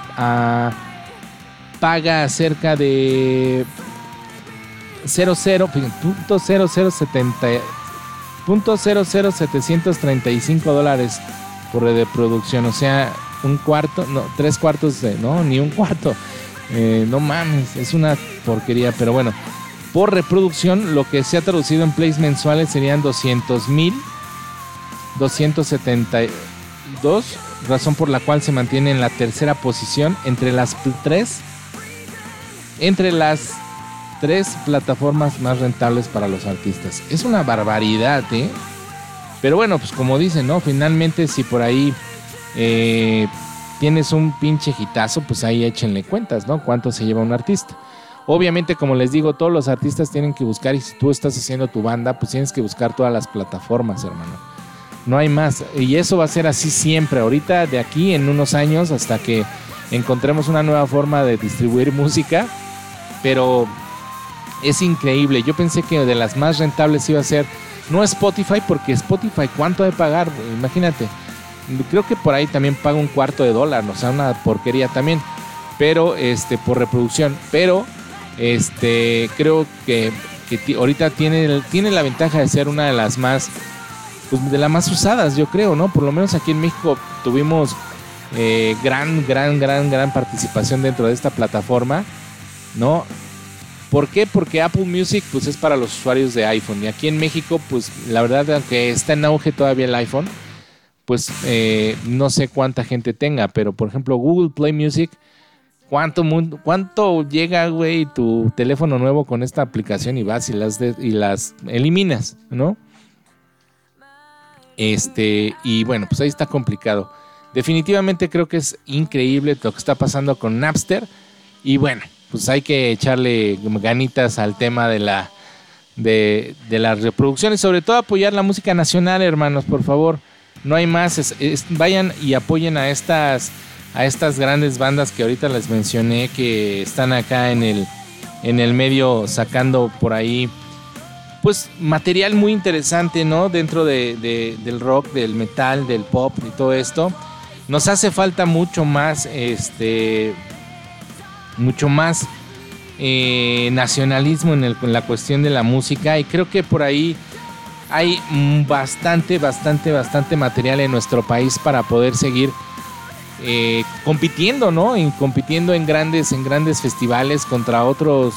paga cerca de $0.00735 por reproducción, o sea, un cuarto, no, 3/4 no, ni un cuarto. No mames, es una porquería, pero bueno, por reproducción, lo que se ha traducido en plays mensuales serían 200,272, razón por la cual se mantiene en la tercera posición entre las tres plataformas más rentables para los artistas. Es una barbaridad, ¿eh? Pero bueno, pues como dicen, ¿no? Finalmente, si por ahí tienes un pinche hitazo, pues ahí échenle cuentas, ¿no? ¿Cuánto se lleva un artista? Obviamente, como les digo, todos los artistas tienen que buscar, y si tú estás haciendo tu banda, pues tienes que buscar todas las plataformas, hermano. No hay más. Y eso va a ser así siempre. Ahorita, de aquí en unos años, hasta que encontremos una nueva forma de distribuir música. Pero es increíble. Yo pensé que de las más rentables iba a ser, no Spotify, porque Spotify, ¿cuánto ha de pagar? Imagínate. Creo que por ahí también paga $0.25, o sea, una porquería también. Pero, por reproducción. Pero, creo que ahorita tiene la ventaja de ser una de las más, pues, de las más usadas, yo creo, ¿no? Por lo menos aquí en México tuvimos gran participación dentro de esta plataforma, ¿no? ¿Por qué? Porque Apple Music, pues, es para los usuarios de iPhone. Y aquí en México, pues, la verdad, aunque está en auge todavía el iPhone, pues, no sé cuánta gente tenga. Pero, por ejemplo, Google Play Music, ¿cuánto llega, güey, tu teléfono nuevo con esta aplicación y vas y las eliminas, ¿no? Y bueno, pues ahí está complicado. Definitivamente creo que es increíble lo que está pasando con Napster. Y bueno, pues hay que echarle ganitas al tema de las reproducciones, sobre todo apoyar la música nacional, hermanos, por favor. No hay más, vayan y apoyen a estas grandes bandas que ahorita les mencioné, que están acá en el medio sacando por ahí, pues, material muy interesante, ¿no? Dentro del rock, del metal, del pop y todo esto. Nos hace falta mucho más nacionalismo en la cuestión de la música, y creo que por ahí hay bastante material en nuestro país para poder seguir compitiendo, ¿no? Y compitiendo en grandes festivales contra otros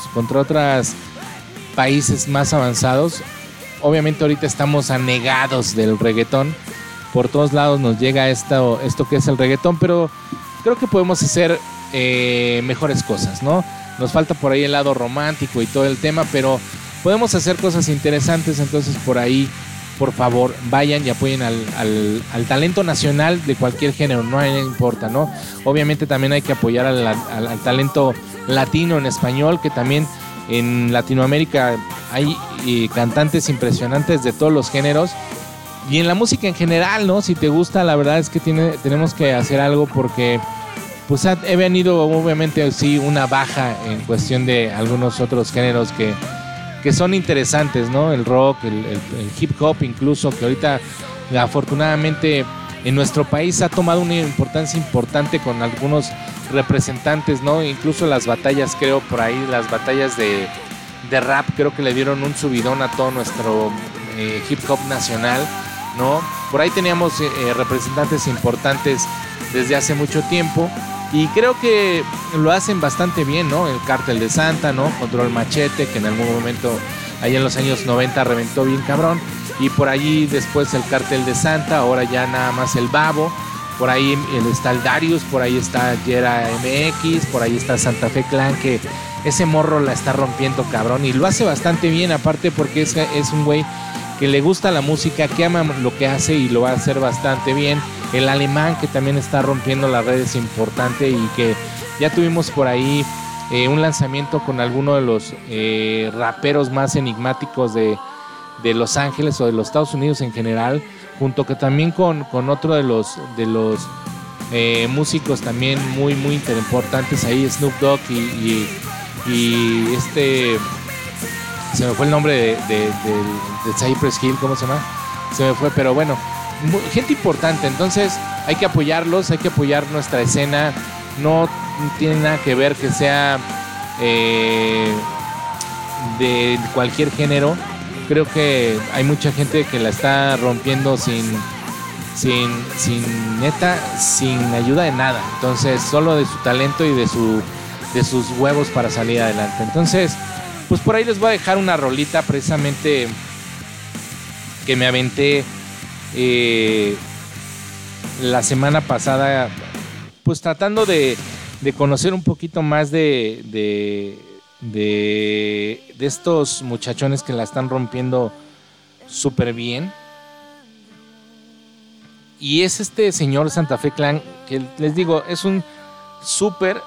países más avanzados. Obviamente ahorita estamos anegados del reggaetón. Por todos lados nos llega esto que es el reggaetón, pero creo que podemos hacer mejores cosas, ¿no? Nos falta por ahí el lado romántico y todo el tema, pero podemos hacer cosas interesantes. Entonces, por ahí, por favor, vayan y apoyen al talento nacional de cualquier género, no importa, ¿no? Obviamente también hay que apoyar al talento latino en español, que también en Latinoamérica hay cantantes impresionantes de todos los géneros. Y en la música en general, ¿no? Si te gusta, la verdad es que tenemos que hacer algo, porque pues he venido, obviamente, sí, una baja en cuestión de algunos otros géneros que son interesantes, ¿no? El rock, el hip hop incluso, que ahorita afortunadamente en nuestro país ha tomado una importancia importante con algunos representantes, ¿no? Incluso las batallas, creo, por ahí, las batallas de rap, creo que le dieron un subidón a todo nuestro hip hop nacional, ¿no? Por ahí teníamos representantes importantes desde hace mucho tiempo, y creo que lo hacen bastante bien, ¿no? El Cártel de Santa, ¿no? Control Machete, que en algún momento, ahí en los años 90, reventó bien cabrón. Y por allí después el Cártel de Santa, ahora ya nada más el Babo. Por ahí está el Darius, por ahí está Yera MX, por ahí está Santa Fe Clan, que ese morro la está rompiendo cabrón. Y lo hace bastante bien, aparte porque es un güey que le gusta la música, que ama lo que hace y lo va a hacer bastante bien. El Alemán, que también está rompiendo las redes importante, y que ya tuvimos por ahí un lanzamiento con alguno de los raperos más enigmáticos de Los Ángeles o de los Estados Unidos en general, junto que también con otro de los músicos también muy importantes ahí, Snoop Dogg y se me fue el nombre de Cypress Hill, ¿cómo se llama? Se me fue, pero bueno, gente importante. Entonces hay que apoyarlos, hay que apoyar nuestra escena. No tiene nada que ver que sea de cualquier género, Creo que hay mucha gente que la está rompiendo sin ayuda de nada. Entonces, solo de su talento y de sus huevos para salir adelante. Entonces, pues por ahí les voy a dejar una rolita precisamente que me aventé la semana pasada, pues tratando de conocer un poquito más de estos muchachones que la están rompiendo súper bien. Y es este señor Santa Fe Clan, que les digo, es un súper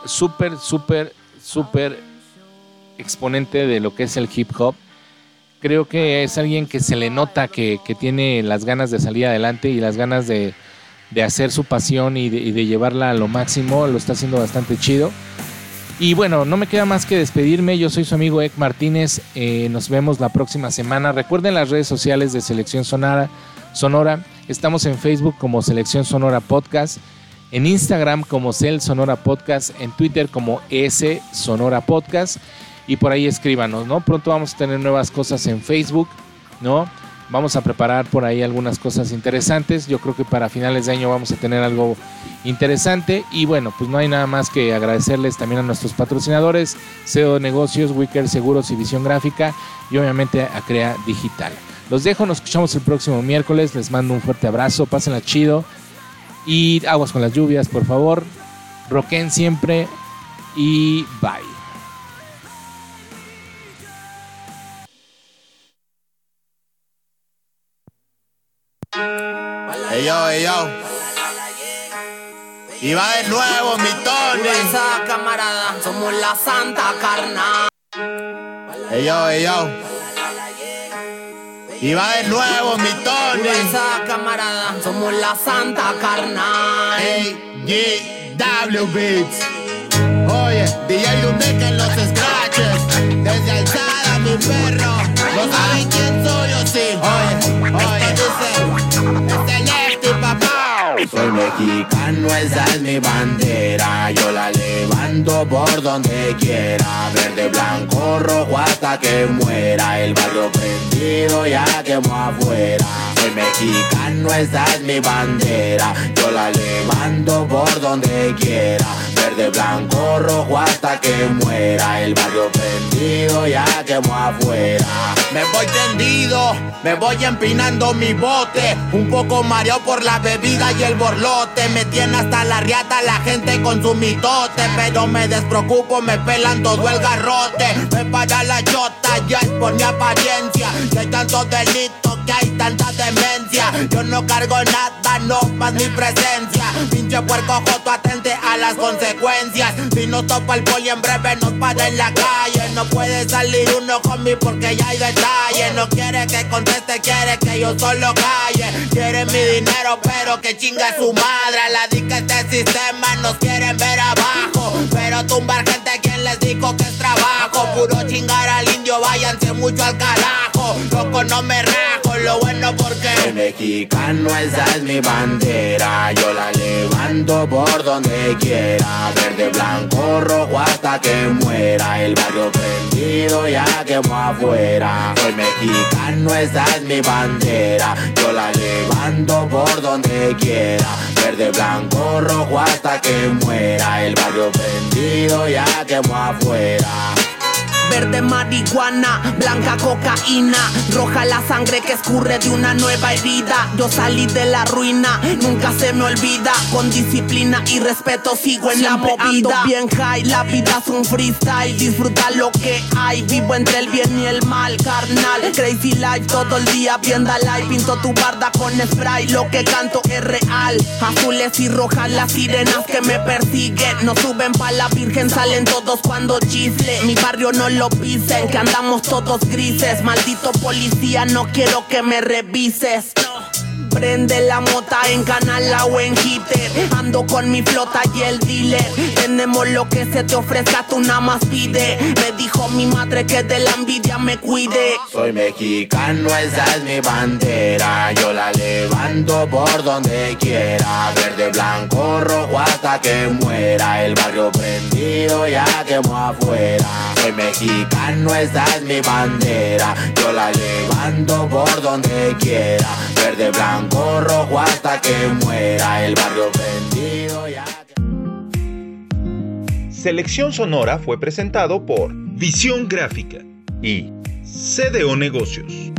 exponente de lo que es el hip hop. Creo que es alguien que se le nota que tiene las ganas de salir adelante y las ganas de hacer su pasión y de llevarla a lo máximo. Lo está haciendo bastante chido. Y bueno, no me queda más que despedirme. Yo soy su amigo Ek Martínez. Nos vemos la próxima semana. Recuerden las redes sociales de Selección Sonora. Estamos en Facebook como Selección Sonora Podcast, en Instagram como Cel Sonora Podcast, en Twitter como S Sonora Podcast, y por ahí escríbanos, ¿no? Pronto vamos a tener nuevas cosas en Facebook, ¿no? Vamos a preparar por ahí algunas cosas interesantes. Yo creo que para finales de año vamos a tener algo interesante. Y bueno, pues no hay nada más que agradecerles también a nuestros patrocinadores, CEO de Negocios, Wicker Seguros y Visión Gráfica, y obviamente a Crea Digital. Los dejo, nos escuchamos el próximo miércoles. Les mando un fuerte abrazo, pásenla chido y aguas con las lluvias, por favor. Roquen siempre y bye. Hey yo. Y va de nuevo mi Tony. Esa camarada, somos la Santa Carna. Hey yo. Y va de nuevo mi Tony. Esa camarada, somos la Santa Carna. AGW Beats. Oye, DJ Lumbeca en los scratches. Desde alzada mi perro. No saben quién soy yo, sí. Oye, dice, es el Lefty, papá. Soy mexicano, esa es mi bandera. Yo la levanto por donde quiera. Verde, blanco, rojo hasta que muera. El barrio prendido ya quemó afuera. Soy mexicano, esa es mi bandera. Yo la levanto por donde quiera. Verde, blanco, rojo hasta que muera. El barrio prendido ya quemó afuera. Me voy tendido, me voy empinando mi bote. Un poco mareado por la bebida y el borlote. Me tiene hasta la riata la gente con su mitote. Pero me despreocupo, me pelan todo el garrote. Me para la chota, ya es por mi apariencia. Que hay tantos delitos, que hay tanta demencia. Yo no cargo nada, no más mi presencia. Pinche puerco joto, atente a las consecuencias. Si nos topa el poli en breve nos para en la calle. No puede salir uno conmigo porque ya hay detalle. No quiere que conteste, quiere que yo solo calle. Quiere mi dinero pero que chinga su madre. A la dica este sistema nos quieren ver abajo. Pero tumbar gente, quien les dijo que es trabajo. Puro chingar al indio, váyanse mucho al carajo. Loco no me rajo, lo bueno porque soy mexicano, esa es mi bandera. Yo la levanto por donde quiera. Verde, blanco, rojo hasta que muera. El barrio prendido ya quemó afuera. Soy mexicano, esa es mi bandera. Yo la levanto por donde quiera. Verde, blanco, rojo hasta que muera. El barrio prendido ya quemó afuera. Verde marihuana, blanca cocaína, roja la sangre que escurre de una nueva herida. Yo salí de la ruina, nunca se me olvida. Con disciplina y respeto sigo en siempre la movida. Ando bien high, la vida es un freestyle. Disfruta lo que hay, vivo entre el bien y el mal, carnal. Crazy life todo el día viendo live. Pinto tu barda con spray, lo que canto es real. Azules y rojas las sirenas que me persiguen. No suben pa' la virgen, salen todos cuando chisle. Mi barrio no lo pisen, que andamos todos grises. Maldito policía, no quiero que me revises. Prende la mota en Canala o en Hitter. Ando con mi flota y el dealer. Tenemos lo que se te ofrezca, tú nada más pide. Me dijo mi madre que de la envidia me cuide. Soy mexicano, esa es mi bandera. Yo la levanto por donde quiera. Verde, blanco, rojo hasta que muera. El barrio prendido ya quemó afuera. Soy mexicano, esa es mi bandera. Yo la levanto por donde quiera. Verde, blanco, rojo hasta que muera. El barrio prendido ya. Selección Sonora fue presentado por Visión Gráfica y CDO Negocios.